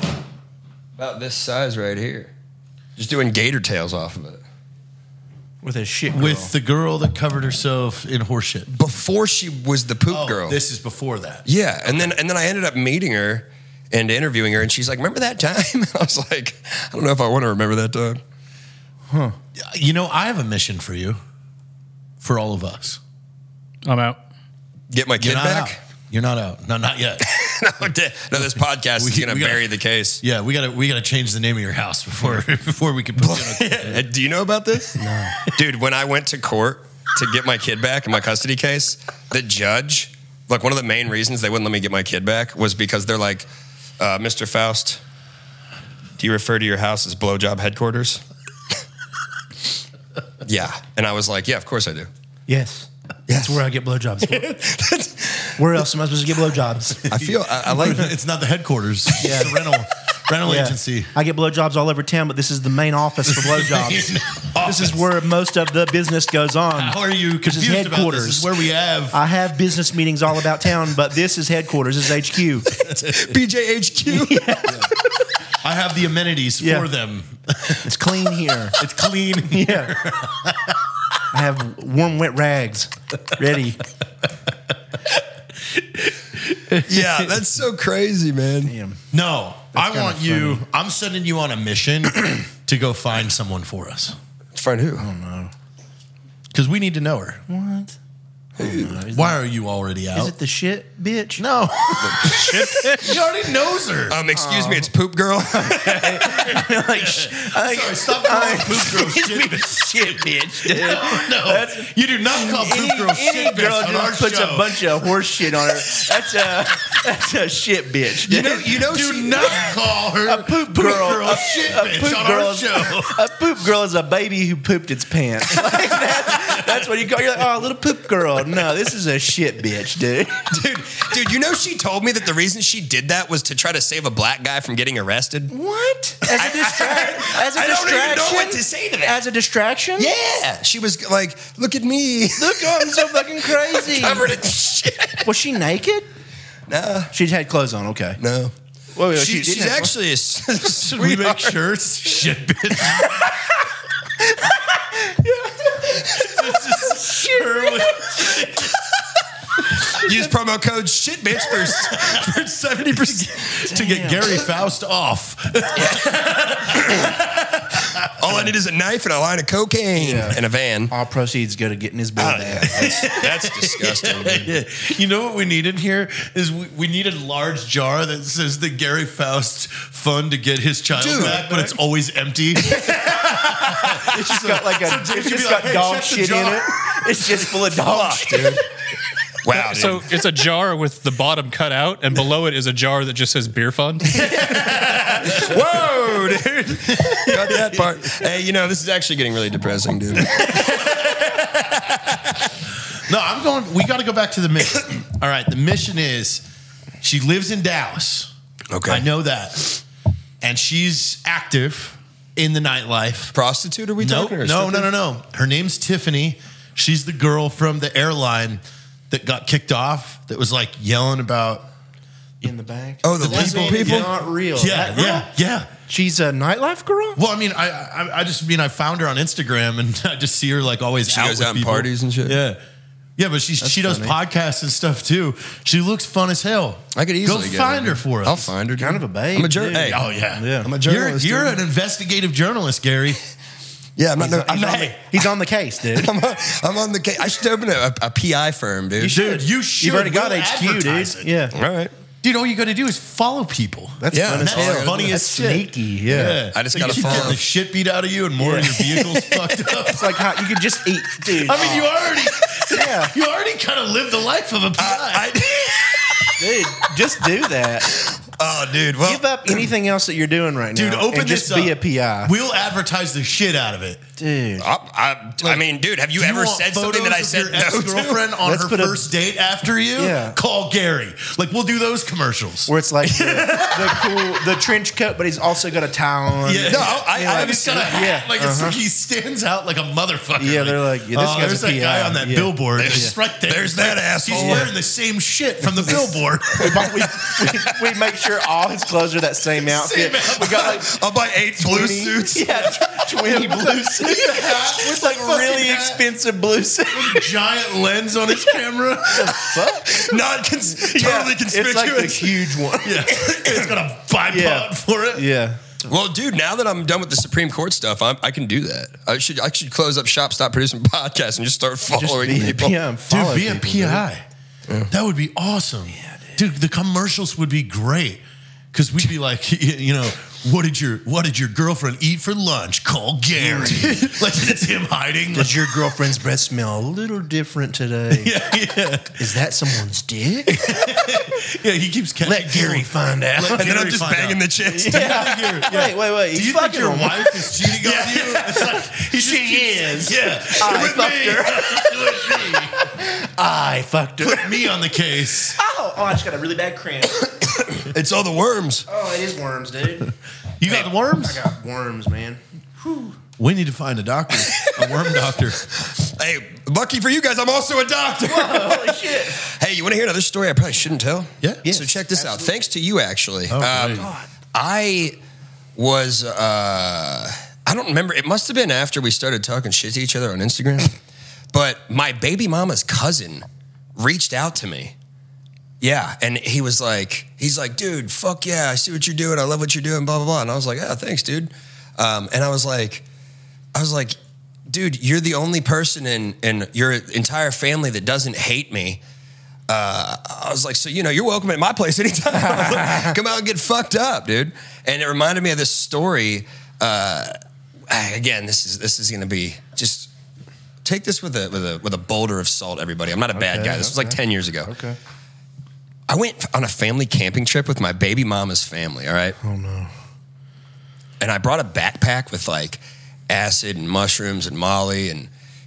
S1: size right here. Just doing gator tails off of it.
S4: with a shit girl.
S2: With the girl that covered herself in horseshit.
S1: Before she was the poop
S2: Oh,
S1: girl.
S2: this is before that.
S1: Yeah, and then I ended up meeting her and interviewing her, and she's like, "Remember that time?" I was like, "I don't know if I want to remember that time."
S2: You know, I have a mission for you, for all of us.
S3: I'm out.
S1: Get my kid
S2: You're not
S1: back?
S2: out. You're not out. No, not yet.
S1: No, this podcast is going to
S2: we gotta-
S1: bury the case.
S2: Yeah, we gotta change the name of your house before we can put you on a
S1: Do you know about this? No, dude. When I went to court to get my kid back in my custody case, the judge, like one of the main reasons they wouldn't let me get my kid back was because they're like, "Mr. Faust, do you refer to your house as blowjob headquarters?" Yeah, and I was like, "Yeah, of course I do."
S4: Yes. That's where I get blowjobs. Where else am I supposed to get blowjobs?
S1: I feel I like.
S2: It's not the headquarters. Yeah, it's a rental
S4: Yeah.
S2: agency.
S4: I get blowjobs all over town, but this is the main office for blowjobs. This is where most of the business goes on.
S2: How are you
S4: This is
S2: confused about this?
S4: headquarters.
S2: This is where we have.
S4: I have business meetings all about town, but this is headquarters. This is HQ.
S1: BJHQ.
S2: I have the amenities
S4: Yeah.
S2: for them.
S4: It's clean here.
S2: It's clean.
S4: Yeah. I have warm, wet rags ready.
S1: Yeah, that's so crazy, man.
S4: Damn.
S2: No, I
S4: kinda
S2: want you.
S4: funny.
S2: I'm sending you on a mission to go find someone for us
S1: Find who?
S2: because we need to know her.
S4: What?
S2: Why are you already out?
S4: Is it the shit bitch?
S2: No. He already knows her.
S1: Excuse me, it's Poop Girl.
S2: Sorry, stop calling Poop Girl shit bitch.
S4: Shit bitch. Dude.
S2: No, you do not call Poop Girl
S4: Any
S2: shit
S4: girl
S2: bitch on our
S4: just puts
S2: show.
S4: a bunch of horse shit on her. That's a shit bitch. Dude.
S1: You know,
S2: Do not call her
S4: A poop girl,
S2: shit
S4: a
S2: bitch
S4: poop
S2: on
S4: girl
S2: our
S4: is-
S2: show.
S4: A poop girl is a baby who pooped its pants. Like That's what you call. You're like, oh, little poop girl. No, this is a shit bitch, dude.
S1: Dude, you know she told me that the reason she did that was to try to save a black guy from getting arrested?
S4: What? As a distraction?
S1: I don't even know what to say to that.
S4: As a distraction?
S1: Yeah. She was like, look at me.
S4: Look, I'm so fucking crazy.
S1: Covered in shit.
S4: Was she naked?
S1: No.
S4: She had clothes on. Okay.
S1: No.
S4: Wait,
S1: She's actually a
S2: Should we make shirts? Shit, bitch. This is
S1: Use promo code SHITBITCH for 70%
S2: to get Gary Faust off.
S1: All I need is a knife and a line of cocaine and a van.
S4: All proceeds go to getting his bill back.
S1: That's disgusting. Dude.
S2: Yeah. You know what we need in here is we need a large jar that says the Gary Faust fund to get his child back, but it's always empty.
S4: It's just got like it's just got dog shit in it. It's just full of dog shit.
S1: Wow, dude.
S3: So it's a jar with the bottom cut out, and below it is a jar that just says beer fund.
S1: Whoa, dude. Got that part. Hey, you know, this is actually getting really depressing, dude.
S2: No, we got to go back to the mission. All right, the mission is she lives in Dallas.
S1: Okay.
S2: I know that. And she's active in the nightlife.
S1: Prostitute, are we talking? Or
S2: No. Her name's Tiffany. She's the girl from the airline that got kicked off that was like yelling about
S4: In the back.
S1: Oh, the lesbian people?
S4: Not real.
S2: Yeah.
S4: She's a nightlife girl?
S2: Well, I mean, I just mean I found her on Instagram and I just see her like always
S1: She
S2: out
S1: goes
S2: with
S1: out in
S2: people.
S1: parties and shit?
S2: Yeah, but she does
S4: funny.
S2: podcasts and stuff too. She looks fun as hell.
S1: I could easily
S2: go
S1: get
S2: find
S1: her,
S2: her for us.
S1: I'll find her. Dude.
S4: Kind of a babe,
S1: I'm a journalist.
S4: dude.
S1: Hey,
S2: Oh yeah,
S4: Yeah.
S1: I'm a journalist.
S2: You're
S1: dude.
S2: an investigative journalist, Gary.
S1: Yeah, I'm not.
S4: He's on the case, dude.
S1: I'm on the case. I should open a PI firm, dude.
S2: Dude, you should.
S4: You've already got
S2: We'll
S4: HQ,
S2: advertise
S4: dude.
S2: it.
S4: Yeah.
S1: All right.
S2: Dude, all you got to do is follow people.
S4: That's
S1: Yeah,
S4: fun as
S1: that's
S4: hell.
S2: funny
S4: That's
S2: as shit.
S4: sneaky, yeah.
S1: I just
S2: Like,
S1: gotta
S2: you keep
S1: follow.
S2: getting the shit beat out of you and more of your vehicles fucked up.
S4: It's like how you could just eat, dude.
S2: I mean,
S4: Yeah.
S2: you already kind of live the life of a PI.
S4: Dude, just do that.
S1: Oh, dude. Well,
S4: Give up anything else that you're doing right now.
S2: Dude, open
S4: and just
S2: this
S4: be
S2: up.
S4: a PI.
S2: We'll advertise the shit out of it.
S4: Dude.
S1: I mean, dude, have you
S2: Do
S1: ever
S2: want
S1: said something that I
S2: photos of
S1: said
S2: your
S1: no to?
S2: ex-girlfriend on
S4: Let's
S2: her
S4: put a-
S2: first date after you?
S4: Yeah.
S2: Call Gary. Like, we'll do those commercials.
S4: Where it's like the trench coat, but he's also got a tie on.
S2: Yeah.
S1: No, I haven't
S2: He's got a hat.
S4: Yeah.
S2: Like, it's like he stands out like a motherfucker.
S4: Yeah, they're like, yeah, this guy's
S2: there's
S4: a
S2: that guy
S4: PI.
S2: on that
S4: Yeah.
S2: billboard.
S1: There's-
S2: It's right there.
S1: there's that asshole.
S2: He's wearing the same shit from the billboard.
S4: we make sure all his clothes are that same outfit. We got like
S1: I'll buy 8 blue
S4: 20
S1: suits.
S4: Yeah, 20 blue suits with like really
S2: hat.
S4: expensive blue suits.
S2: Giant lens on his camera.
S1: Not totally conspicuous.
S4: It's like the huge one.
S2: Yeah. It's got a bipod
S4: Yeah.
S2: for it.
S4: Yeah.
S1: Well, dude, now that I'm done with the Supreme Court stuff, I can do that. I should close up shop, stop producing podcasts, and just start following
S4: Just be a
S1: people.
S4: PI and follow
S2: Dude, be a
S4: people, dude.
S2: PI. That would be awesome. Yeah, dude, the commercials would be great. Because we'd be like, you know, what did your girlfriend eat for lunch? Call Gary. Like it's him hiding.
S4: Does your girlfriend's breath smell a little different today?
S2: Yeah.
S4: Is that someone's dick?
S2: Yeah, he keeps catching.
S4: Let Gary find out.
S1: And then I'm
S2: Gary
S1: just
S2: find
S1: banging
S2: out.
S1: the chicks.
S4: Wait.
S2: Do
S4: He's
S2: you think
S4: fucking
S2: your
S4: them.
S2: wife is cheating on you? It's like,
S4: She is.
S2: Yeah.
S4: I
S2: With
S4: fucked
S2: me.
S4: her. I fucked her.
S2: Put me on the case.
S4: Oh, I just got a really bad cramp.
S1: It's all the worms.
S4: Oh, it is worms, dude.
S2: You got the worms?
S4: I got worms, man.
S2: We need to find a doctor, a worm doctor.
S1: Hey, lucky for you guys, I'm also a doctor.
S4: Holy shit.
S1: Hey, you want to hear another story I probably shouldn't tell?
S2: Yeah.
S1: So check this out. Thanks to you, actually.
S2: Oh, great.
S1: I was, I don't remember. It must have been after we started talking shit to each other on Instagram. But my baby mama's cousin reached out to me. Yeah, and he's like, dude, fuck yeah, I see what you're doing. I love what you're doing, blah, blah, blah. And I was like, yeah, thanks, dude. And I was like, dude, you're the only person in your entire family that doesn't hate me. I was like, so, you know, you're welcome at my place anytime. I was like, come out and get fucked up, dude. And it reminded me of this story. Again, this is going to be just take this with a boulder of salt, everybody. I'm not a bad guy. This was like 10 years ago.
S4: Okay.
S1: I went on a family camping trip with my baby mama's family, all right?
S4: Oh, no.
S1: And I brought a backpack with like acid and mushrooms and Molly and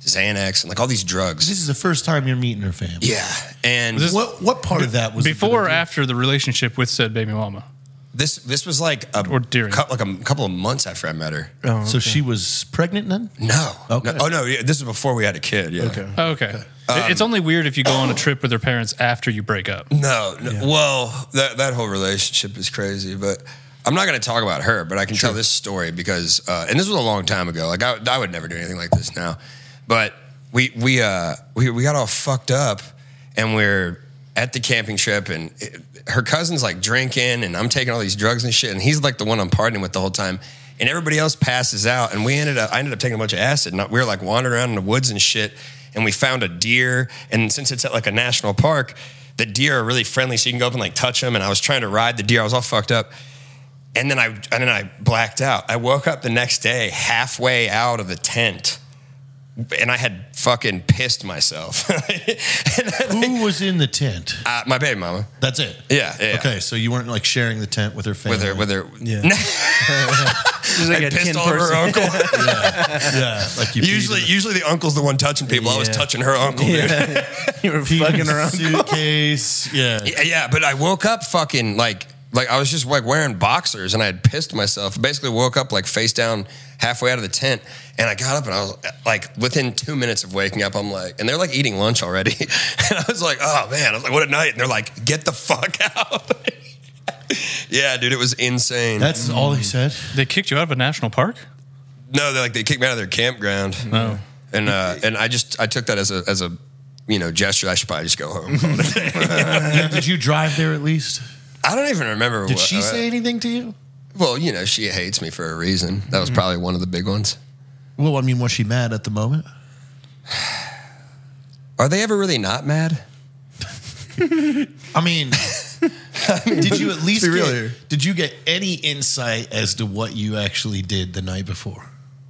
S1: Xanax, and like all these drugs.
S2: This is the first time you're meeting her family.
S1: Yeah, and
S2: What part of that was a
S3: Before
S2: good
S3: or
S2: idea?
S3: after the relationship with said baby mama?
S1: this was like
S3: Or during.
S1: a couple of months after I met her.
S2: So she was pregnant then?
S1: No,
S2: Okay.
S1: no. Oh no, yeah, this is before we had a kid. Yeah.
S4: Okay.
S3: Oh, okay. It's only weird if you go on a trip with their parents after you break up.
S1: No. Well, that whole relationship is crazy, but I'm not going to talk about her. But I can tell this story because, and this was a long time ago. Like I would never do anything like this now. But we got all fucked up, and we're at the camping trip, and her cousin's like drinking, and I'm taking all these drugs and shit, and he's like the one I'm partying with the whole time, and everybody else passes out, and I ended up taking a bunch of acid, and we were like wandering around in the woods and shit, and we found a deer, and since it's at like a national park, the deer are really friendly, so you can go up and like touch them, and I was trying to ride the deer, I was all fucked up, and then I blacked out. I woke up the next day halfway out of the tent, and I had fucking pissed myself.
S2: Who was in the tent?
S1: My baby mama.
S2: That's it.
S1: Yeah.
S2: Okay, so you weren't like sharing the tent with her family.
S1: With her.
S4: Yeah.
S1: I
S4: like a
S1: pissed
S4: 10
S1: all over her
S4: person.
S1: uncle.
S2: Yeah, like you
S1: usually the uncle's the one touching people. I was
S4: Yeah.
S1: touching her uncle, dude.
S4: You were fucking her uncle.
S2: suitcase. Yeah.
S1: Yeah, but I woke up fucking like I was just like wearing boxers and I had pissed myself. Basically woke up like face down halfway out of the tent, and I got up and I was like, within 2 minutes of waking up, I'm like, and they're like eating lunch already. And I was like, oh man, I was like, what a night. And they're like, get the fuck out. Yeah, dude, it was insane.
S2: That's all he said.
S3: They kicked you out of a national park?
S1: No, they kicked me out of their campground.
S3: No.
S1: And I took that as a gesture. I should probably just go home.
S2: Yeah, did you drive there at least?
S1: I don't even remember.
S2: Did she say anything to you?
S1: Well, she hates me for a reason. That was probably one of the big ones.
S2: Well, I mean, was she mad at the moment?
S1: Are they ever really not mad?
S2: I mean, did you at least
S4: be real here.
S2: did you get any insight as to what you actually did the night before?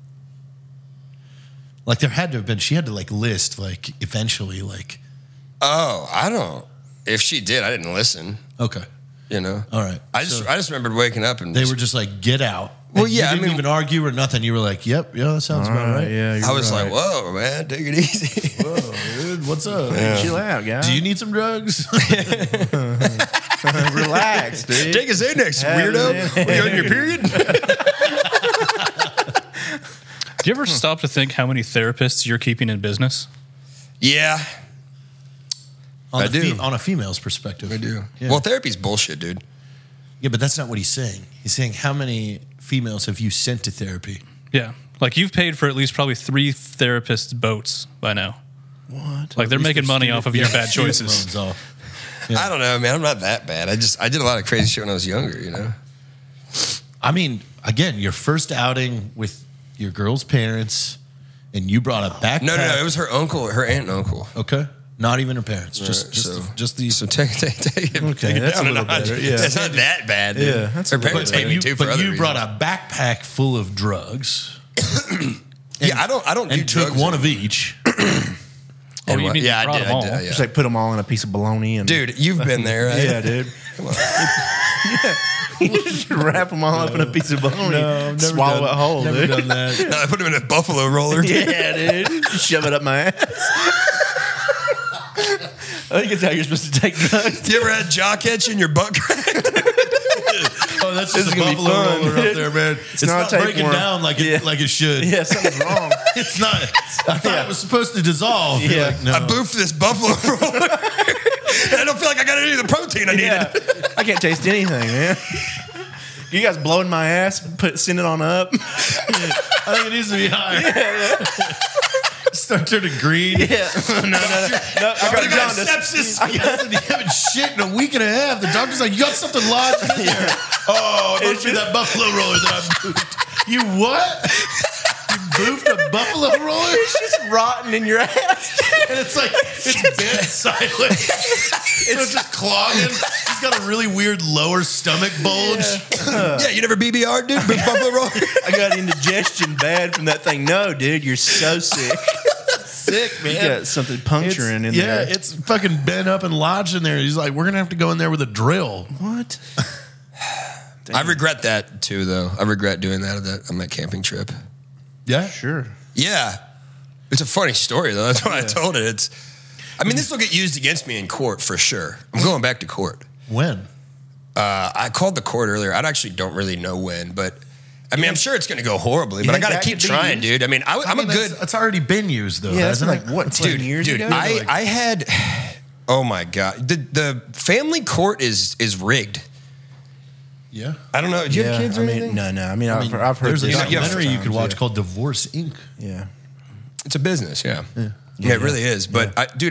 S2: Like there had to have been. She had to like list like eventually like.
S1: Oh, I don't. If she did, I didn't listen.
S2: Okay.
S1: All
S2: right.
S1: I just remembered waking up and
S2: They were just like, get out.
S1: Well,
S2: And
S1: yeah, I
S2: you didn't
S1: mean-
S2: even argue or nothing. You were like, yep, yeah, that sounds about right.
S4: Yeah,
S1: I was like, whoa, man, take it easy.
S2: Whoa, dude, what's up?
S4: chill out, guys.
S2: Do you need some drugs?
S4: relax, dude?
S1: Take a Xanax, weirdo. Are you on your period?
S3: Do you ever stop to think how many therapists you're keeping in business?
S1: Yeah,
S2: on
S1: I
S2: the
S1: do.
S2: on a female's perspective.
S1: I do.
S2: Yeah.
S1: Well, therapy's bullshit, dude.
S2: Yeah, but that's not what he's saying. He's saying how many females have you sent to therapy?
S3: Yeah. Like you've paid for at least probably 3 therapists' boats by now.
S2: What?
S3: Like they're making money off of your bad choices.
S2: Yeah.
S1: I don't know, man. I'm not that bad. I did a lot of crazy shit when I was younger,
S2: I mean, again, your first outing with your girl's parents, and you brought a backpack.
S1: No. It was her uncle, her aunt and uncle.
S2: Okay. Not even her parents. Just the.
S1: So take it.
S4: Okay,
S1: take it
S4: that's
S1: down
S4: a little
S1: notch.
S4: better, yeah.
S1: It's not that bad. Dude.
S4: Yeah, that's
S1: her
S4: a little
S1: parents
S4: better.
S1: hate me too for
S2: but
S1: other
S2: you brought
S1: reasons.
S2: a backpack full of drugs.
S1: Yeah, I don't do
S2: And took
S1: drugs.
S2: one of each.
S3: Oh, you mean you
S1: yeah,
S3: brought
S1: I did.
S3: them all?
S1: Yeah.
S4: Just like put them all in a piece of bologna and
S1: Dude, you've been there, right?
S4: yeah, dude. You just wrap them all up in a piece of bologna. Swallow it whole,
S2: Never
S4: dude.
S2: done that.
S1: No, I put him in a buffalo roller.
S4: Yeah, dude. Shove it up my ass. I think it's how you're supposed to take drugs.
S1: You ever had jock itch in your butt crack?
S2: Oh, that's
S4: This
S2: just
S4: is
S2: a
S4: gonna be
S2: buffalo
S4: fun,
S2: roller
S4: dude.
S2: up there, man. It's not
S4: not a
S2: breaking
S4: tapeworm.
S2: down like it should.
S4: Yeah, something's wrong.
S2: It's not. I thought it was supposed to dissolve. You're
S4: Yeah.
S2: like, no.
S1: I boofed this buffalo roller. I don't feel like I got any of the protein I needed.
S4: Yeah. I can't taste anything, man. You guys blowing my ass, send it on up.
S2: I think it needs to be higher. Start turning green.
S4: Yeah. No. I got jaundice.
S1: sepsis.
S2: You haven't shit in a week and a half. The doctor's like, you got something lodged in there. Oh, it must be that buffalo roller that I boofed. You what? You boofed a buffalo roller?
S4: It's just rotten in your ass.
S2: And it's like, it's bent sideways. So it's just clogging. He's got a really weird lower stomach bulge.
S1: Yeah, you never BBR, dude? Big buffalo roller?
S4: I got indigestion bad from that thing. No, dude, you're so sick.
S2: Sick, man.
S4: You got something puncturing in
S2: yeah,
S4: there.
S2: it's fucking bent up and lodged in there. He's like, we're going to have to go in there with a drill.
S4: What?
S1: I regret that too, though. I regret doing that on that camping trip.
S2: Yeah?
S4: Sure.
S1: Yeah. It's a funny story, though. That's why I told it. I mean, this will get used against me in court for sure. I'm going back to court.
S2: When?
S1: I called the court earlier. I actually don't really know when, but I mean, I'm sure it's going to go horribly, but I got to keep trying, dude. I mean, I'm a good.
S2: It's already been used, though.
S4: Yeah, that's
S2: hasn't
S4: like
S2: it?
S4: what, 10 years ago?
S1: I had. Oh my god, the family court is rigged.
S2: Yeah.
S1: I don't know. Do you have kids or anything?
S4: No. I mean, I've heard
S2: There's a
S4: this
S2: documentary you could watch
S4: yeah.
S2: called Divorce Inc.
S4: Yeah.
S1: It's a business, yeah, it really is. But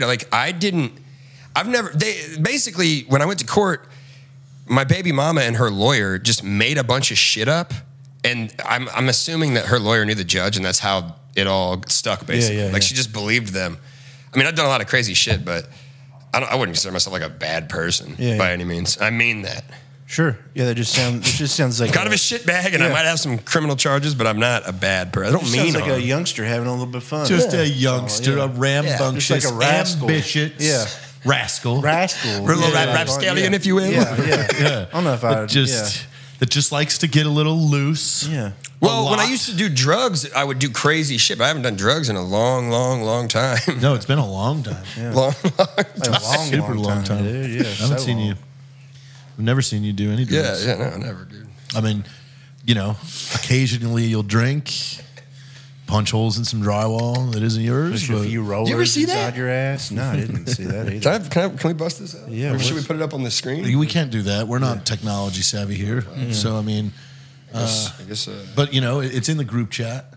S1: I've never. Basically, when I went to court, my baby mama and her lawyer just made a bunch of shit up, and I'm assuming that her lawyer knew the judge, and that's how it all stuck. Basically, she just believed them. I mean, I've done a lot of crazy shit, but I wouldn't consider myself like a bad person by any means. I mean that.
S4: Sure. Yeah, it just sounds like
S1: kind of a shitbag, and I might have some criminal charges, but I'm not a bad person. I don't mean
S4: sounds like a youngster having a little bit of fun.
S2: Just a youngster, a rambunctious,
S4: just like a rascal.
S2: ambitious rascal.
S1: Little rapscallion, if you will.
S4: Yeah. I don't know if I
S2: that just likes to get a little loose.
S4: Yeah.
S1: Well, when I used to do drugs, I would do crazy shit, but I haven't done drugs in a long time.
S2: No, it's been a long time.
S4: Yeah.
S1: long
S2: Super long time.
S4: dude. Yeah,
S2: I haven't seen you. I've never seen you do any drugs.
S1: Yeah, no, never, dude.
S2: I mean, occasionally you'll drink, punch holes in some drywall that isn't yours.
S4: But a few rollers
S1: you ever see
S4: inside
S1: that?
S4: your ass? No, I didn't see that either.
S1: Can we bust this out?
S4: Yeah,
S1: Or should we put it up on the screen?
S2: We can't do that. We're not technology savvy here. So, I mean,
S1: I guess
S2: but, it's in the group chat.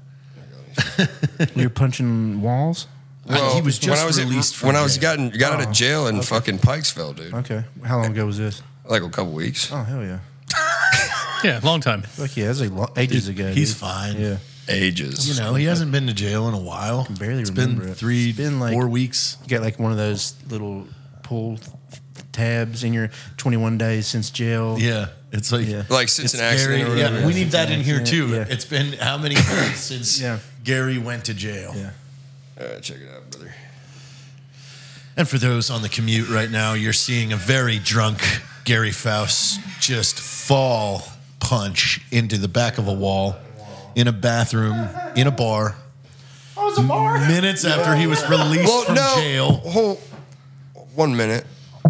S4: You're punching walls?
S1: Well,
S2: he was just released from
S1: when I was
S2: jail.
S1: got out of jail in fucking Pikesville, dude.
S4: Okay. How long ago was this?
S1: Like a couple weeks.
S4: Oh, hell yeah.
S3: Yeah, long time.
S4: Fuck yeah, that's like ages ago.
S2: He's
S4: dude.
S2: fine.
S4: Yeah.
S1: Ages.
S2: He hasn't been to jail in a while.
S4: I barely
S2: it's
S4: remember
S2: been
S4: it.
S2: 3,
S4: It's been like
S2: 4 weeks.
S4: You got like one of those little pull tabs in your 21 days since jail.
S2: Yeah. It's like,
S1: Like since an accident or
S2: Yeah,
S1: whatever.
S2: we need that in here too.
S4: Yeah.
S2: It's been how many months since Gary went to jail?
S4: Yeah.
S1: Check it out, brother.
S2: And for those on the commute right now, you're seeing a very drunk Gary Faust just fall punch into the back of a wall in a bathroom in a bar.
S4: Oh, it's a bar.
S2: Minutes after he was released from jail.
S1: Hold 1 minute.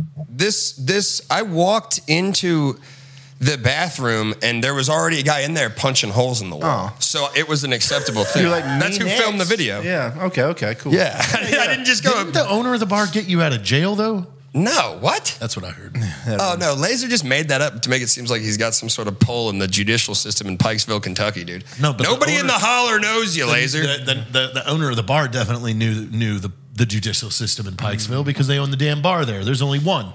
S1: I walked into the bathroom and there was already a guy in there punching holes in the wall. So it was an acceptable thing.
S4: You're like,
S1: that's who
S4: next.
S1: filmed the video.
S4: Yeah. Okay. Cool.
S1: Yeah. I didn't just go.
S2: Didn't the owner of the bar get you out of jail though?
S1: No, what?
S2: That's what I heard.
S1: Oh no, Laser just made that up to make it seem like he's got some sort of pull in the judicial system in Pikesville, Kentucky, dude.
S2: No, but
S1: nobody in the holler knows you, Laser.
S2: The owner of the bar definitely knew the judicial system in Pikesville because they own the damn bar there. There's only one.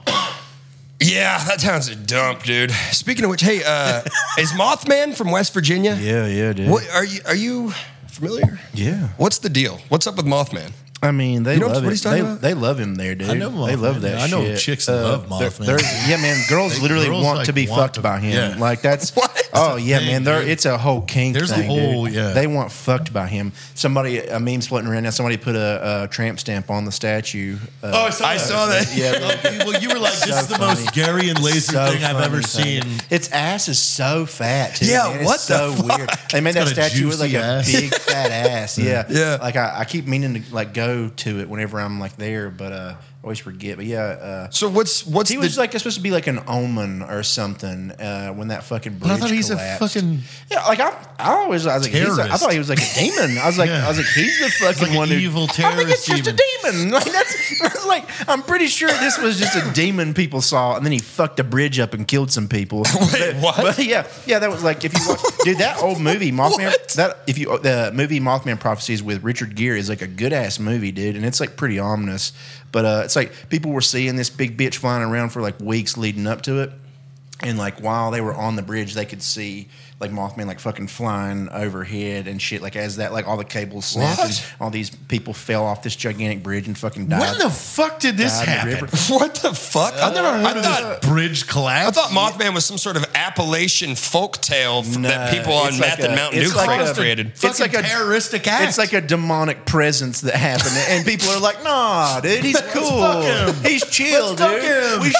S1: Yeah, that town's a dump, dude. Speaking of which, hey, is Mothman from West Virginia?
S4: Yeah, dude.
S1: What are you familiar?
S4: Yeah.
S1: What's the deal? What's up with Mothman?
S4: I mean, they
S1: You know
S4: love
S1: what
S4: it.
S1: he's talking about?
S4: They love him there, dude.
S2: I know Mothman.
S4: They love that.
S2: I know
S4: shit.
S2: chicks that love Mothman.
S4: Yeah, man. Girls literally
S2: girls,
S4: want
S2: like,
S4: to be
S2: want
S4: fucked
S2: to-
S4: by him.
S2: yeah.
S4: Like that's
S1: What?
S4: Oh yeah,
S2: thing,
S4: man.
S2: dude.
S4: It's a whole kink.
S2: There's a
S4: thing,
S2: whole-
S4: dude.
S2: yeah.
S4: They want fucked by him. A meme's floating around now. Somebody put a tramp stamp on the statue.
S2: I
S1: saw that.
S4: Yeah. Really,
S2: Well, you were like, this is the
S4: funny.
S2: most Gary and Laser
S4: So
S2: thing I've ever
S4: funny
S2: seen.
S4: thing. Its ass is so fat. Too,
S1: Yeah,
S4: man. It's
S1: what
S4: so
S1: the fuck?
S4: weird. They made
S2: It's
S4: that
S2: got a
S4: statue with like
S2: juicy
S4: a
S2: ass.
S4: big fat ass. Yeah,
S1: Yeah.
S4: Like I keep meaning to like go to it whenever I'm like there, but I always forget. But yeah.
S1: So what's
S4: He was like supposed to be like an omen or something when that fucking bridge
S2: But I thought he's
S4: collapsed.
S2: a fucking
S4: Yeah, like I was like I thought he was like a demon. I was like he's the fucking
S2: like an
S4: one who
S2: evil
S4: I think it's
S2: terrorist
S4: just a demon. Like that's like I'm pretty sure this was just a demon people saw, and then he fucked a bridge up and killed some people.
S1: Wait, what?
S4: But yeah, that was like if you watch, dude, that old movie Mothman. The movie Mothman Prophecies with Richard Gere is like a good ass movie, dude, and it's like pretty ominous. But it's like people were seeing this big bitch flying around for like weeks leading up to it. And like while they were on the bridge, they could see like Mothman like fucking flying overhead and shit. Like as that like all the cables snapped and all these people fell off this gigantic bridge and fucking died.
S2: When the fuck did this
S4: Died in the
S2: happen?
S4: river.
S1: what the fuck? I've never heard of this.
S2: Bridge
S1: I
S2: collapse.
S1: thought Mothman was some sort of Appalachian folk tale that people on
S4: it's
S1: Meth
S4: like
S1: and
S4: a-
S1: Mountain
S4: it's
S1: Dew
S4: like a-
S1: created.
S4: It's like a
S2: terroristic act.
S4: It's like a demonic presence that happened, and people are like, "Nah, dude, he's cool.
S2: fuck him.
S4: He's chill,
S2: Let's fuck
S4: dude.
S2: him."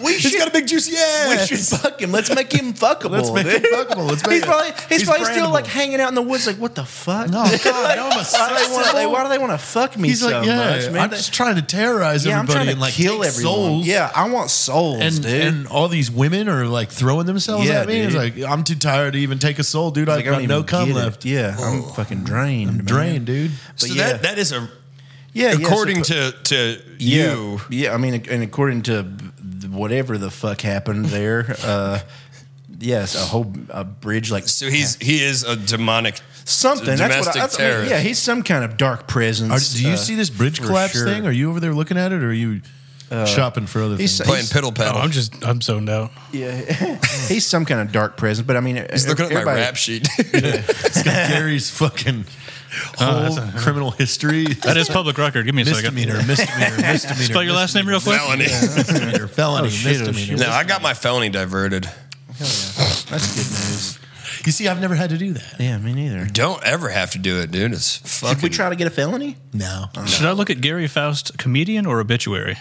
S1: He's got a big juicy ass.
S4: We should fuck him. Let's make him fuckable.
S2: Let's make him fuckable. Let's make
S4: He's probably still
S2: brandable.
S4: like hanging out in the woods. Like, what the fuck?
S2: No, God, I'm a
S4: Why do they want to fuck me
S2: He's
S4: so
S2: like, yeah,
S4: much, man?
S2: I'm just trying to terrorize
S4: I'm
S2: everybody
S4: trying to
S2: and like
S4: kill
S2: take
S4: everyone.
S2: souls.
S4: Yeah, I want souls, dude.
S2: And all these women are like throwing themselves
S4: Yeah,
S2: at me. It's
S4: dude.
S2: like, I'm too tired to even take a soul, dude. I've
S4: Like, I don't
S2: got no
S4: even
S2: cum
S4: get it.
S2: left.
S4: Yeah, I'm fucking drained.
S2: I'm
S4: man.
S2: drained, dude.
S4: But
S1: So
S4: yeah.
S1: that is a
S4: Yeah,
S1: according
S4: so-
S1: to you.
S4: Yeah, I mean, and according to whatever the fuck happened there, yes, a bridge like
S1: So he is a demonic
S4: something.
S1: domestic
S4: That's what
S1: terrorist.
S4: yeah, he's some kind of dark presence.
S2: Do you see this bridge
S4: for
S2: collapse
S4: sure.
S2: thing? Are you over there looking at it, or are you shopping for other
S4: he's-
S2: things?
S1: playing piddle
S3: No,
S1: paddle.
S3: I'm zoned out.
S4: Yeah, he's some kind of dark presence. But I mean,
S1: He's looking at my
S4: everybody-
S1: rap sheet.
S2: It's got Gary's fucking whole criminal history.
S3: That is public record. Give me a second.
S2: Misdemeanor.
S3: Spell your last name real quick.
S1: Felony.
S2: Misdemeanor, felony,
S4: Oh, shit, oh,
S2: misdemeanor.
S1: No, I got my felony diverted.
S4: That's good news.
S2: You see, I've never had to do that.
S4: Yeah, me neither.
S1: Don't ever have to do it, dude. It's fucking.
S4: Should we try to get a felony?
S2: No.
S3: Should I look at Gary Faust, comedian or obituary?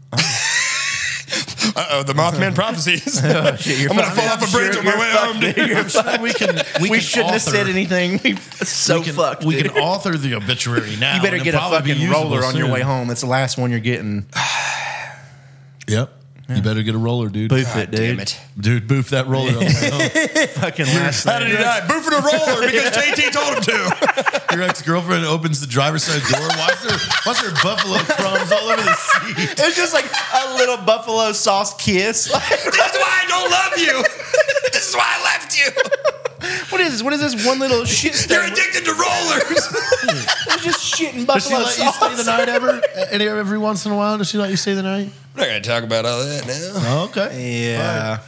S1: The Mothman prophecies. I'm gonna fall off a bridge on my way home, dude.
S2: We
S4: shouldn't have said anything. It's so fucked.
S2: We
S4: dude.
S2: can author the obituary now.
S4: You better
S2: and
S4: get
S2: it'll
S4: a
S2: probably be
S4: fucking
S2: usable
S4: roller on your
S2: soon.
S4: way home. It's the last one you're getting.
S2: Yep. You better get a roller, dude.
S4: Boof it, dude.
S1: Damn it.
S2: Dude, boof that roller on the way home.
S4: Fucking last
S1: How did he die? Boofing a roller because JT told him to.
S2: Your ex-girlfriend opens the driver's side door. Why's there buffalo crumbs all over the seat?
S4: It's just like a little buffalo sauce kiss.
S1: This is why I don't love you. This is why I left you.
S4: What is this? What is this one little shit
S1: You're
S4: stain?
S1: addicted to rollers.
S4: It's just shit in
S2: Does she
S4: buffalo
S2: let you stay the
S4: sauce.
S2: night ever? Every once in a while, does she let you stay the night?
S1: We're not gonna talk about all that now.
S2: Oh, okay.
S4: Yeah.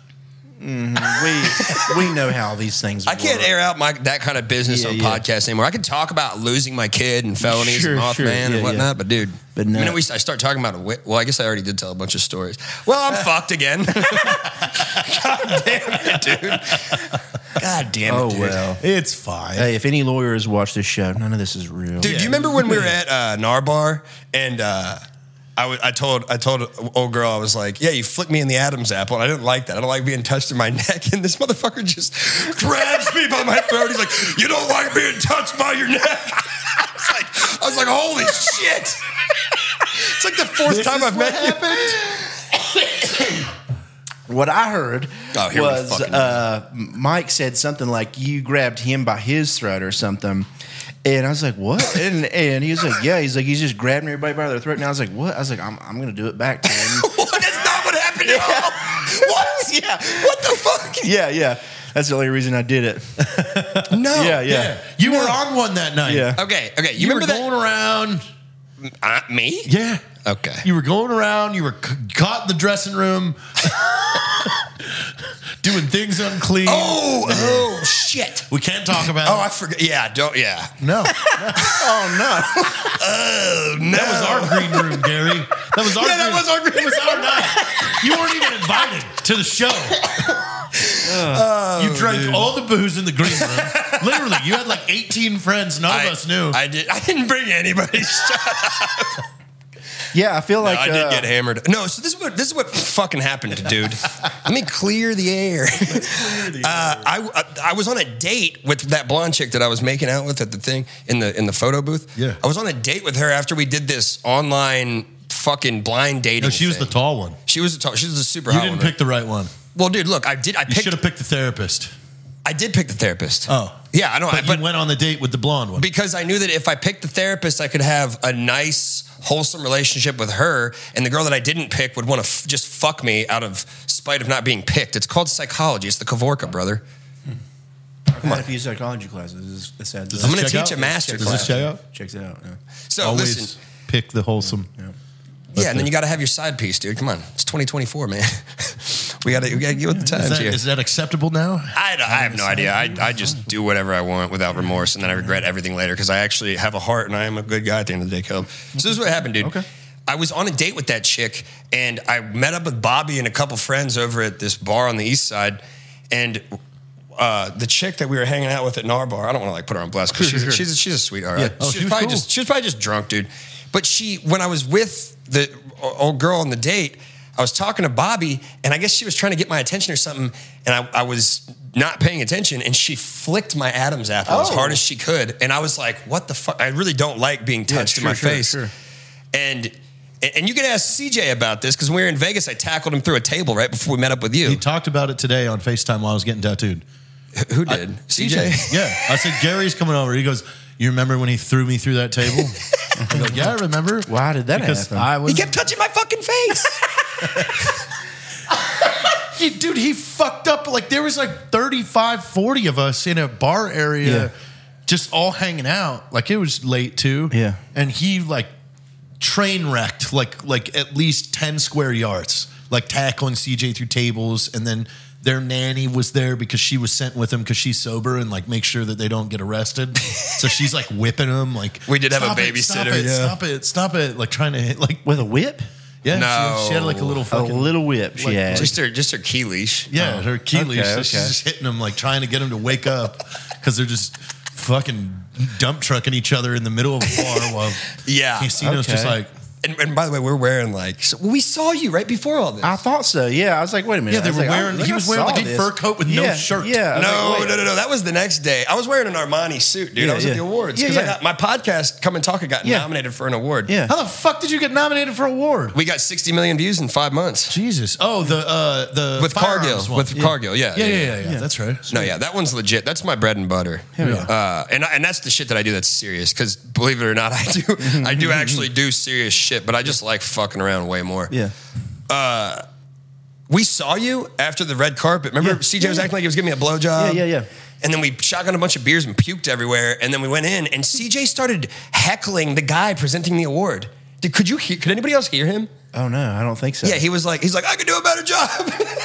S4: We know how these things
S1: I can't
S4: work.
S1: air out that kind of business on podcasts anymore. I can talk about losing my kid and felonies
S4: Sure,
S1: and Mothman
S4: sure. Yeah,
S1: and whatnot,
S4: yeah.
S1: but dude,
S4: But
S1: the
S4: no.
S1: minute I start talking about well, I guess I already did tell a bunch of stories. Well, I'm fucked again. God damn it, dude. God damn it,
S4: Oh,
S1: dude.
S4: well.
S2: It's fine.
S4: Hey, if any lawyers watch this show, none of this is real.
S1: Dude, do you remember when we were at Narbar and I told an old girl, I was like, yeah, you flicked me in the Adam's apple, and I didn't like that. I don't like being touched in my neck. And this motherfucker just grabs me by my throat. He's like, you don't like being touched by your neck? I was like, holy shit. It's like the fourth time I've met you.
S4: What I heard
S1: Oh, here we
S4: was
S1: fucking
S4: Mike said something like you grabbed him by his throat or something. And I was like, what? And he was like, yeah. He's like, he's just grabbing everybody by their throat. And I was like, what? I was like, I'm going to do it back to him.
S1: What? That's not what happened at all. What?
S4: Yeah.
S1: What the fuck?
S4: Yeah. That's the only reason I did it.
S1: No.
S4: Yeah.
S2: You were on one that night.
S4: Yeah.
S1: Okay.
S2: You were
S1: remember
S2: going around.
S1: that? Me?
S2: Yeah.
S1: Okay.
S2: You were going around. You were caught in the dressing room. Doing things unclean.
S1: Oh, shit.
S2: We can't talk about
S1: Oh,
S2: it.
S1: I forgot. Yeah, yeah.
S2: No.
S4: Oh, no.
S1: Oh, no.
S2: That was our green room, Gary. That was our
S1: Yeah, that
S2: green
S1: was our green
S2: It was our night. You weren't even invited to the show. You drank all the booze in the green room. Literally, you had like 18 friends. None of us knew.
S1: I didn't bring anybody. Shut up.
S4: Yeah, I feel like
S1: I did get hammered. No, so this is what fucking happened, dude. Let me clear the air. I was on a date with that blonde chick that I was making out with at the thing in the photo booth.
S2: Yeah.
S1: I was on a date with her after we did this online fucking blind dating.
S2: No, she was
S1: thing.
S2: the tall one.
S1: She was the super
S2: You
S1: hot
S2: didn't
S1: one.
S2: pick the right one.
S1: Well, dude, look, I
S2: You
S1: picked.
S2: should have picked the therapist.
S1: I did pick the therapist.
S2: Oh.
S1: Yeah, I know.
S2: But you went on the date with the blonde one.
S1: Because I knew that if I picked the therapist, I could have a nice, wholesome relationship with her, and the girl that I didn't pick would want to just fuck me out of spite of not being picked. It's called psychology. It's the Kavorka, brother.
S4: I've had a few psychology classes.
S1: I'm going to
S2: check
S1: teach
S2: out?
S1: a master
S2: Does
S1: class.
S2: this check out?
S4: Checks it out. Yeah.
S1: So
S2: Always
S1: listen,
S2: pick the wholesome.
S1: yeah, and then you got to have your side piece, dude. Come on, it's 2024, man. we got to get with the times here.
S2: Is that acceptable now?
S1: I have no idea. I just do whatever I want without remorse, and then I regret everything later because I actually have a heart and I am a good guy at the end of the day, Caleb. So this is what happened, dude.
S4: Okay.
S1: I was on a date with that chick, and I met up with Bobby and a couple friends over at this bar on the east side, and the chick that we were hanging out with at Narbar, I don't want to like put her on blast because she's a sweetheart.
S2: Yeah.
S1: Right?
S2: Oh,
S1: she was probably just drunk, dude. But when I was with the old girl on the date, I was talking to Bobby, and I guess she was trying to get my attention or something, and I was not paying attention, and she flicked my Adam's apple as hard as she could, and I was like, what the fuck? I really don't like being touched in my face. Sure. And you can ask CJ about this, because when we were in Vegas, I tackled him through a table right before we met up with you.
S2: He talked about it today on FaceTime while I was getting tattooed.
S1: Who did? CJ?
S2: Yeah. I said, Gary's coming over. He goes, you remember when he threw me through that table? I go, yeah, I remember.
S4: Why did that happen?
S1: He kept touching my fucking face.
S2: Dude, he fucked up. Like, there was like 35, 40 of us in a bar area just all hanging out. Like, it was late, too.
S4: Yeah.
S2: And he, like, train wrecked, like at least 10 square yards. Like, tackling CJ through tables. And then their nanny was there because she was sent with him because she's sober and, like, make sure that they don't get arrested. So she's, like, whipping them. Like,
S1: we did have a babysitter.
S2: Stop it. Like, trying to hit, like.
S4: With a whip?
S2: Yeah,
S1: no.
S2: she had like a little
S4: whip. She had
S1: just her key leash.
S2: Yeah, her key leash. So
S4: okay.
S2: she's just hitting them, like trying to get them to wake up because they're just fucking dump trucking each other in the middle of a bar while Casino's just like.
S1: And by the way, we're wearing like we saw you right before all this.
S4: I thought so. Yeah, I was like, wait a minute.
S2: Yeah, they were wearing. He was wearing like a fur coat with no shirt.
S4: Yeah.
S1: No. That was the next day. I was wearing an Armani suit, dude. I was at the awards because I got my podcast, Come and Talk, got nominated for an award.
S4: Yeah.
S2: How the fuck did you get nominated for an award?
S1: We got 60 million views in 5 months.
S2: Jesus. Oh, the
S1: with Cargill. With Cargill. Yeah.
S2: That's right.
S1: No, that one's legit. That's my bread and butter. And that's the shit that I do that's serious. Because believe it or not, I do actually do serious shit. But I just like fucking around way more.
S4: Yeah.
S1: We saw you after the red carpet. Remember, CJ was acting like he was giving me a blowjob?
S4: Yeah.
S1: And then we shotgunned a bunch of beers and puked everywhere. And then we went in, and CJ started heckling the guy presenting the award. Could anybody else hear him?
S4: Oh no, I don't think so.
S1: Yeah, he's like, I could do a better job.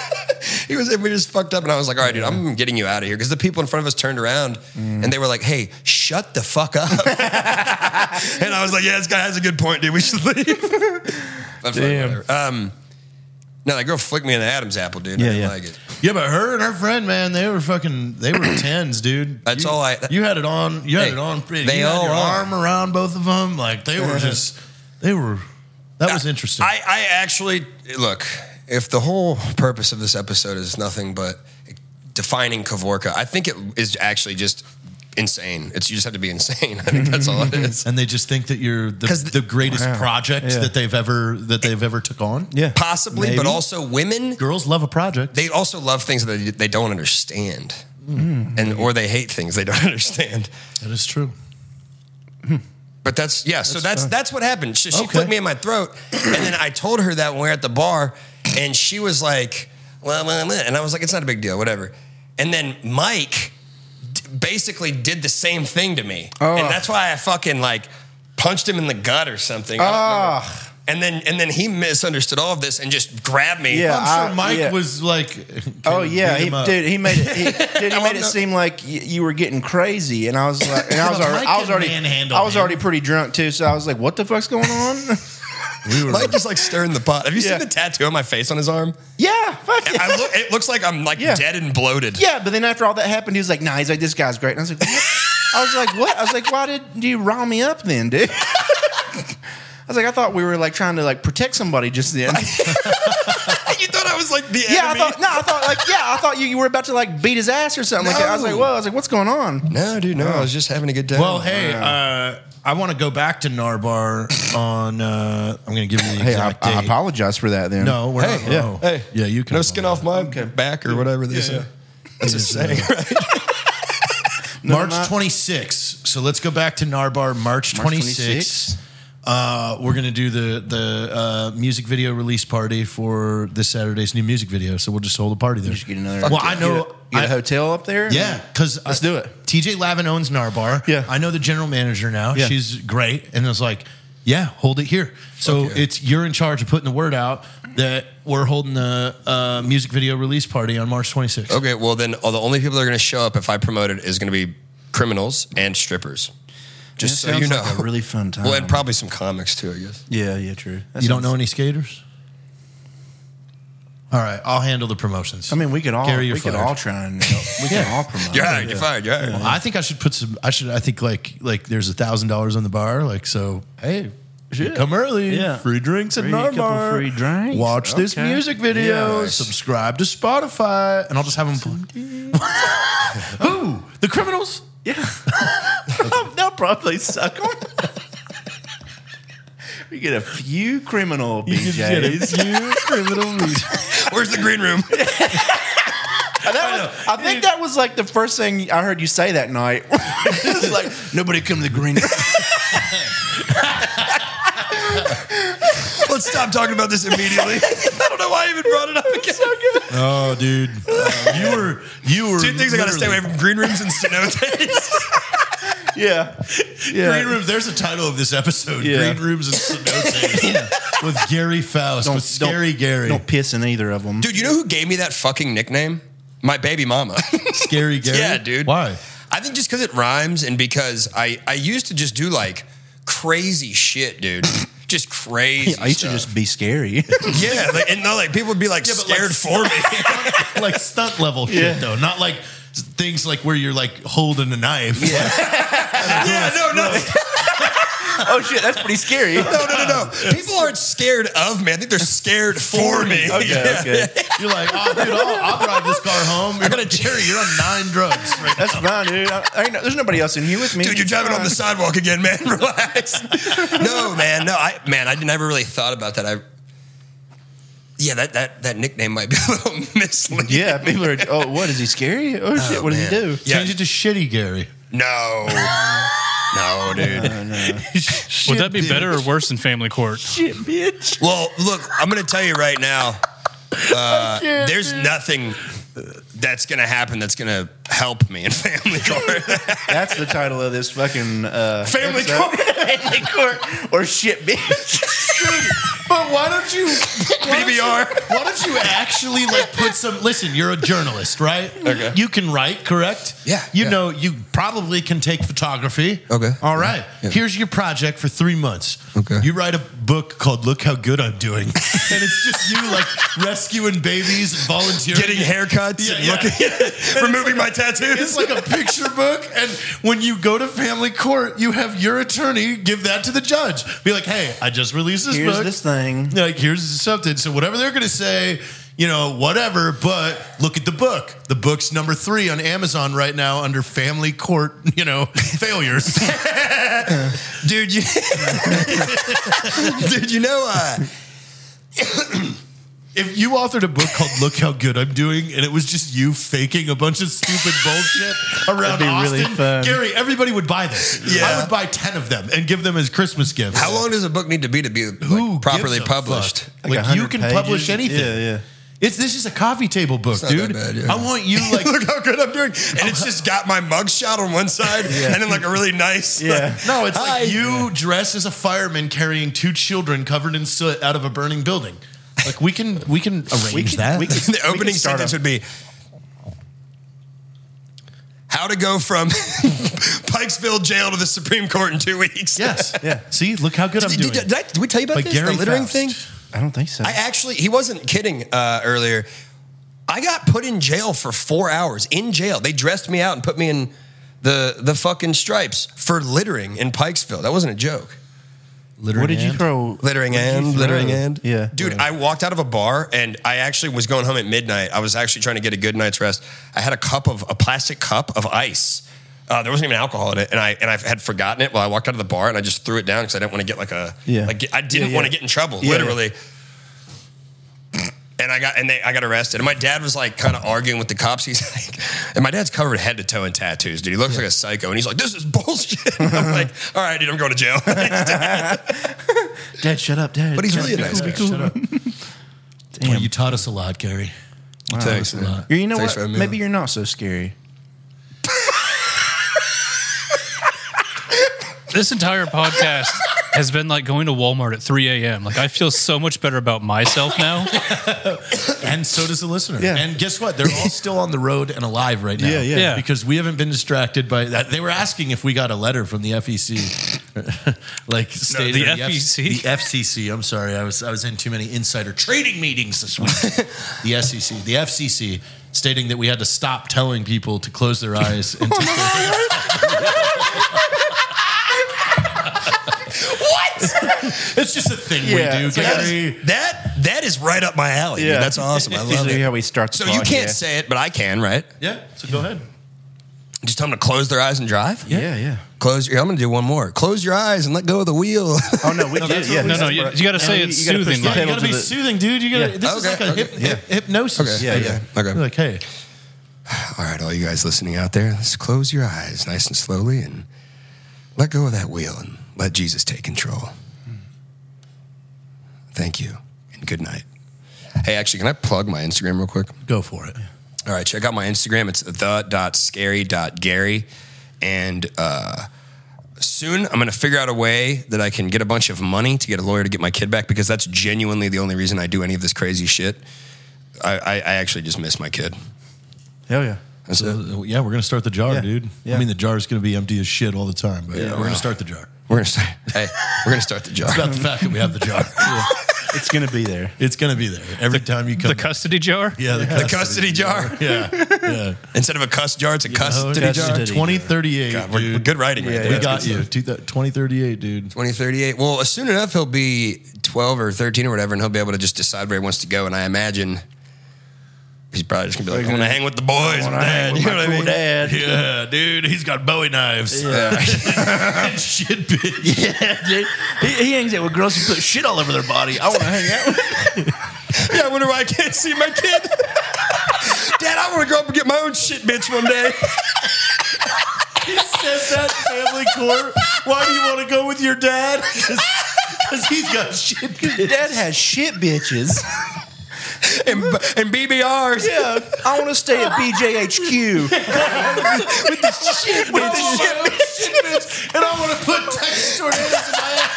S1: We just fucked up, and I was like, all right, dude, I'm getting you out of here. Because the people in front of us turned around, and they were like, hey, shut the fuck up. And I was like, yeah, this guy has a good point, dude. We should leave. But whatever. No, that girl flicked me in the Adam's apple, dude. I didn't like it.
S2: Yeah, but her and her friend, man, they were 10s, dude.
S1: That's all
S2: You had it on. You had it on pretty.
S1: They
S2: you had
S1: all
S2: your
S1: are.
S2: arm around both of them. Like, they were just, that was interesting.
S1: I actually, look, if the whole purpose of this episode is nothing but defining Kavorka, I think it is actually just insane. You just have to be insane. I think that's all it is.
S2: And they just think that you're the greatest project that they've ever took on.
S4: Yeah,
S1: possibly,
S4: maybe.
S1: But also women.
S2: Girls love a project.
S1: They also love things that they don't understand, or they hate things they don't understand.
S2: That is true.
S1: But that's what happened. She flicked me in my throat, and then I told her that when we were at the bar, and she was like, well, and I was like, it's not a big deal, whatever. And then Mike basically did the same thing to me, and that's why I fucking like punched him in the gut or something. And then he misunderstood all of this and just grabbed me.
S4: Yeah,
S2: I'm sure Mike was like,
S4: he made it seem like you were getting crazy, and I was like, I was already pretty drunk too, so I was like, what the fuck's going on?
S1: Mike just like stirring the pot. Have you seen the tattoo on my face on his arm?
S4: Yeah, fuck yeah.
S1: It looks like I'm like dead and bloated.
S4: Yeah, but then after all that happened, he was like, nah, he's like, this guy's great. And I was like, what? I was like, what? I was like, why did you rile me up then, dude? I was like, I thought we were like trying to like protect somebody just then.
S1: You thought I was like the enemy?
S4: I thought you were about to like beat his ass or something like that. I was like, whoa, what's going on?
S1: No, dude, no. I was just having a good time.
S2: well, hey, I want to go back to Narbar on, I'm going to give you the exact date.
S4: I apologize for that then.
S2: No, we're not.
S1: Yeah.
S2: No.
S1: Hey.
S2: Yeah, you can.
S1: No skin off my back or whatever they say. That's a saying, right?
S2: March 26th. So let's go back to Narbar, March 26th. We're going to do the music video release party for this Saturday's new music video. So we'll just hold a party there.
S4: You should get another.
S2: Well, I know.
S4: Get a hotel up there?
S2: Yeah, because
S4: let's do it.
S2: TJ Lavin owns Narbar.
S4: Yeah.
S2: I know the general manager now.
S4: Yeah.
S2: She's great. And I was like, yeah, hold it here. So you're in charge of putting the word out that we're holding the music video release party on March 26th.
S1: Okay, well then the only people that are going to show up if I promote it is going to be criminals and strippers. Just so you know.
S4: Like a really fun time.
S1: Well, and probably some comics too, I guess.
S4: Yeah, true.
S2: You don't know any skaters? All right, I'll handle the promotions.
S4: I mean, we could all
S2: Gary,
S4: we could all try and we can all promote.
S1: You're hired. You're fired. You're hired.
S2: I think I should put some. I think like there's $1,000 on the bar. Like, so hey, Come early.
S4: Yeah.
S2: Free drinks at
S4: Free couple
S2: Narmar.
S4: free drinks.
S2: Watch this
S4: Okay.
S2: music video.
S1: Nice.
S2: Subscribe to Spotify. And I'll just have them. Who? The criminals?
S4: Yeah. They'll probably suck on. We get a few criminal BJs.
S1: Where's the green room?
S4: I think that was like the first thing I heard you say that night. It was like, nobody come to the green room.
S1: Let's stop talking about this immediately. I don't know why I even brought it up again.
S2: Oh, dude. You were.
S1: Two things I got to stay away
S2: literally-
S1: from: green rooms and cenotes.
S4: Yeah.
S2: Green Room. There's a title of this episode.
S4: Yeah.
S2: Green Rooms and Cenotes with Gary Faust, with Scary Gary.
S4: Don't piss in either of them.
S1: Dude, you know who gave me that fucking nickname? My baby mama.
S2: Scary Gary?
S1: Yeah, dude.
S2: Why?
S1: I think just because it rhymes and because I used to just do like crazy shit, dude. Just crazy.
S4: I used to
S1: stuff.
S4: just be scary.
S1: Yeah, like, and no, like people would be like
S2: but, like,
S1: scared for me.
S2: Like stunt level shit, though. Not like things like where you're like holding a knife.
S1: Yeah, no.
S4: Oh shit, that's pretty scary.
S1: No. People aren't scared of me. I think they're scared for me.
S4: Okay.
S2: You're like, oh, dude, I'll drive this car home. You're like, Jerry, you're on 9 drugs right
S4: That's fine, dude. There's nobody else in here with me.
S1: Dude, you're driving on the sidewalk again, man. Relax. No, man. I never really thought about that. That nickname might be a little misleading.
S4: Yeah, people are. Oh, what is he scary? Oh shit, what does he do?
S1: Yeah.
S2: Change it to Shitty Gary.
S1: No, dude.
S3: Would that be better or worse than Family Court?
S4: Shit, bitch.
S1: Well, look, I'm going to tell you right now. There's nothing that's going to happen that's going to help me in Family Court.
S4: That's the title of this fucking
S1: Family
S4: episode.
S1: Court.
S4: Family Court or shit, bitch.
S2: But why don't you
S1: BBR.
S2: Why don't you actually like put some? Listen, you're a journalist, right?
S1: Okay.
S2: You can write, correct?
S1: Yeah,
S2: You
S1: yeah.
S2: know, you probably can take photography.
S1: Okay.
S2: All right.
S1: Yeah.
S2: Here's your project for 3 months.
S1: Okay.
S2: You write a book called "Look How Good I'm Doing," and it's just you like rescuing babies and volunteering,
S1: Getting haircuts and looking, removing my tattoos.
S2: It's like a picture book, and when you go to family court, you have your attorney give that to the judge. Be like, "Hey, I just released this
S4: Here's
S2: book.
S4: this thing.
S2: Like, here's something." So whatever they're going to say, you know, whatever. But look at the book. The book's number 3 on Amazon right now under family court. You know, failures.
S1: Dude, you know,
S2: If you authored a book called "Look How Good I'm Doing" and it was just you faking a bunch of stupid bullshit around
S4: That'd be
S2: Austin,
S4: really fun.
S2: Gary, everybody would buy this.
S1: Yeah.
S2: I would buy 10 of them and give them as Christmas gifts.
S1: how long does a book need to be
S2: Who
S1: like, properly
S2: gives a
S1: published?
S2: fuck?
S4: Like
S2: Like, you
S4: 100
S2: can
S4: pages?
S2: publish anything.
S4: Yeah.
S2: This is a coffee table book,
S1: not
S2: dude.
S1: that bad, yeah.
S2: I want you like
S1: Look how good I'm doing. And it's just got my mugshot on one side and then like a really nice.
S4: Yeah.
S2: no, it's
S1: Hi.
S2: like you dress as a fireman carrying 2 children covered in soot out of a burning building. Like we can arrange that.
S1: The opening
S4: start
S1: sentence
S4: a-
S1: would be how to go from Pikesville jail to the Supreme Court in 2 weeks.
S2: Yes. Yeah. See, look how good I'm doing.
S1: Did we tell you about
S2: By
S1: this?
S2: Gary
S1: the littering
S2: Faust.
S1: thing?
S4: I don't think so.
S1: He wasn't kidding earlier. I got put in jail for 4 hours. In jail. They dressed me out and put me in the fucking stripes for littering in Pikesville. That wasn't a joke.
S4: What did you throw?
S1: Littering
S4: What did you
S1: and
S4: throw?
S1: littering and.
S4: Yeah.
S1: Dude, I walked out of a bar and I actually was going home at midnight. I was actually trying to get a good night's rest. I had a plastic cup of ice. There wasn't even alcohol in it, and I had forgotten it while I walked out of the bar, and I just threw it down because I didn't want to get I didn't want to get in trouble, literally. And I got arrested. And my dad was like kind of arguing with the cops. He's like, and my dad's covered head to toe in tattoos, dude. He looks like a psycho. And he's like, this is bullshit. And I'm like, all right, dude, I'm going to jail.
S4: Dad, shut up, Dad.
S1: But he's really a
S4: Be
S1: nice
S4: cool,
S1: guy.
S4: be cool.
S2: Shut up.
S4: Damn.
S2: Well, you taught us a lot, Gary.
S1: Thanks,
S2: a lot.
S4: You know
S1: Thanks for
S4: what?
S1: having me
S4: Maybe
S1: on.
S4: you're not so scary.
S3: This entire podcast has been like going to Walmart at 3 a.m. Like I feel so much better about myself now.
S2: And so does the listener.
S4: Yeah.
S2: And guess what? They're all still on the road and alive right now.
S3: Yeah.
S2: Because we haven't been distracted by that. They were asking if we got a letter from the FEC. Like stated
S3: the
S2: or
S3: FEC?
S2: The FCC. I'm sorry. I was in too many insider trading meetings this week. The SEC. The FCC stating that we had to stop telling people to close their eyes and take their hands.
S1: What?
S2: It's just a thing
S4: Yeah,
S2: we do,
S4: it's like-
S2: Gary.
S1: That is right up my alley. Dude. That's awesome. I love
S4: Usually
S1: it.
S4: how we start the
S1: So you can't
S4: podcast.
S1: say it, but I can, right?
S2: Yeah, so go ahead.
S1: Just tell them to close their eyes and drive.
S4: Yeah.
S1: Close your. I'm going to do one more. Close your eyes and let go of the wheel.
S4: Oh no, we did. Yeah,
S3: No, you got to say it's
S4: you gotta push
S3: soothing.
S4: the
S3: like,
S2: You
S4: pedal
S2: gotta
S4: to
S2: be
S4: the-
S2: soothing, dude. You gotta. This is
S1: Okay,
S2: like a hypnosis.
S4: Yeah,
S2: thing.
S1: Okay.
S2: You're like, hey,
S1: All right, all you guys listening out there, let's close your eyes nice and slowly and let go of that wheel and let Jesus take control. Thank you and good night. Hey, actually, can I plug my Instagram real quick?
S2: go for it.
S1: All right, check out my Instagram. It's the.scary.gary. And soon I'm going to figure out a way that I can get a bunch of money to get a lawyer to get my kid back, because that's genuinely the only reason I do any of this crazy shit. I actually just miss my kid.
S4: Hell yeah.
S1: That's it.
S2: So, yeah, we're gonna start the jar,
S4: Yeah.
S2: dude.
S4: Yeah.
S2: I mean, the jar is gonna be empty as shit all the time, but we're gonna start the jar.
S1: We're going to start. Hey, we're going to start the jar.
S2: It's about the fact that we have the jar.
S4: It's gonna be there.
S2: It's gonna be there every time you come.
S3: the custody jar?
S2: yeah,
S1: The custody jar.
S2: Yeah.
S1: Instead of a cuss jar, it's a custody jar.
S4: custody.
S2: 2038,
S1: God, we're
S2: dude.
S1: good writing right
S4: Yeah,
S1: there.
S2: We
S1: That's
S2: got
S1: good
S2: you.
S1: stuff.
S2: 2038, dude.
S1: 2038. Well, soon enough, he'll be 12 or 13 or whatever, and he'll be able to just decide where he wants to go. And I imagine he's probably just going to be like, I want to hang with the boys.
S4: I wanna
S1: Dad.
S4: hang with
S1: You know
S4: my
S1: what I
S4: cool
S1: mean?
S4: dad.
S2: Yeah, dude. He's got Bowie knives.
S1: Yeah.
S2: Shit, bitch.
S4: Yeah, dude. He hangs out with girls who put shit all over their body. I want to hang out with.
S1: Yeah, I wonder why I can't see my kid. Dad, I want to grow up and get my own shit bitch one day.
S2: He says that in family court. Why do you want to go with your dad? Because he's got shit.
S4: Dad has shit bitches.
S1: And BBRs.
S4: Yeah, I want to stay at BJHQ.
S2: With the shit bitch. And I want to put Texas tornadoes in my ass.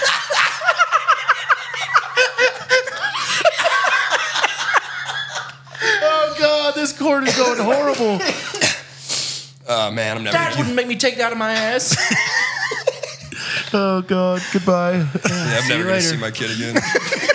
S2: Oh, God. This court is going horrible.
S1: Oh, man, I'm never
S4: Dad
S1: going
S4: wouldn't make me take that out of my ass.
S2: Oh, God. Goodbye.
S1: to see my kid again.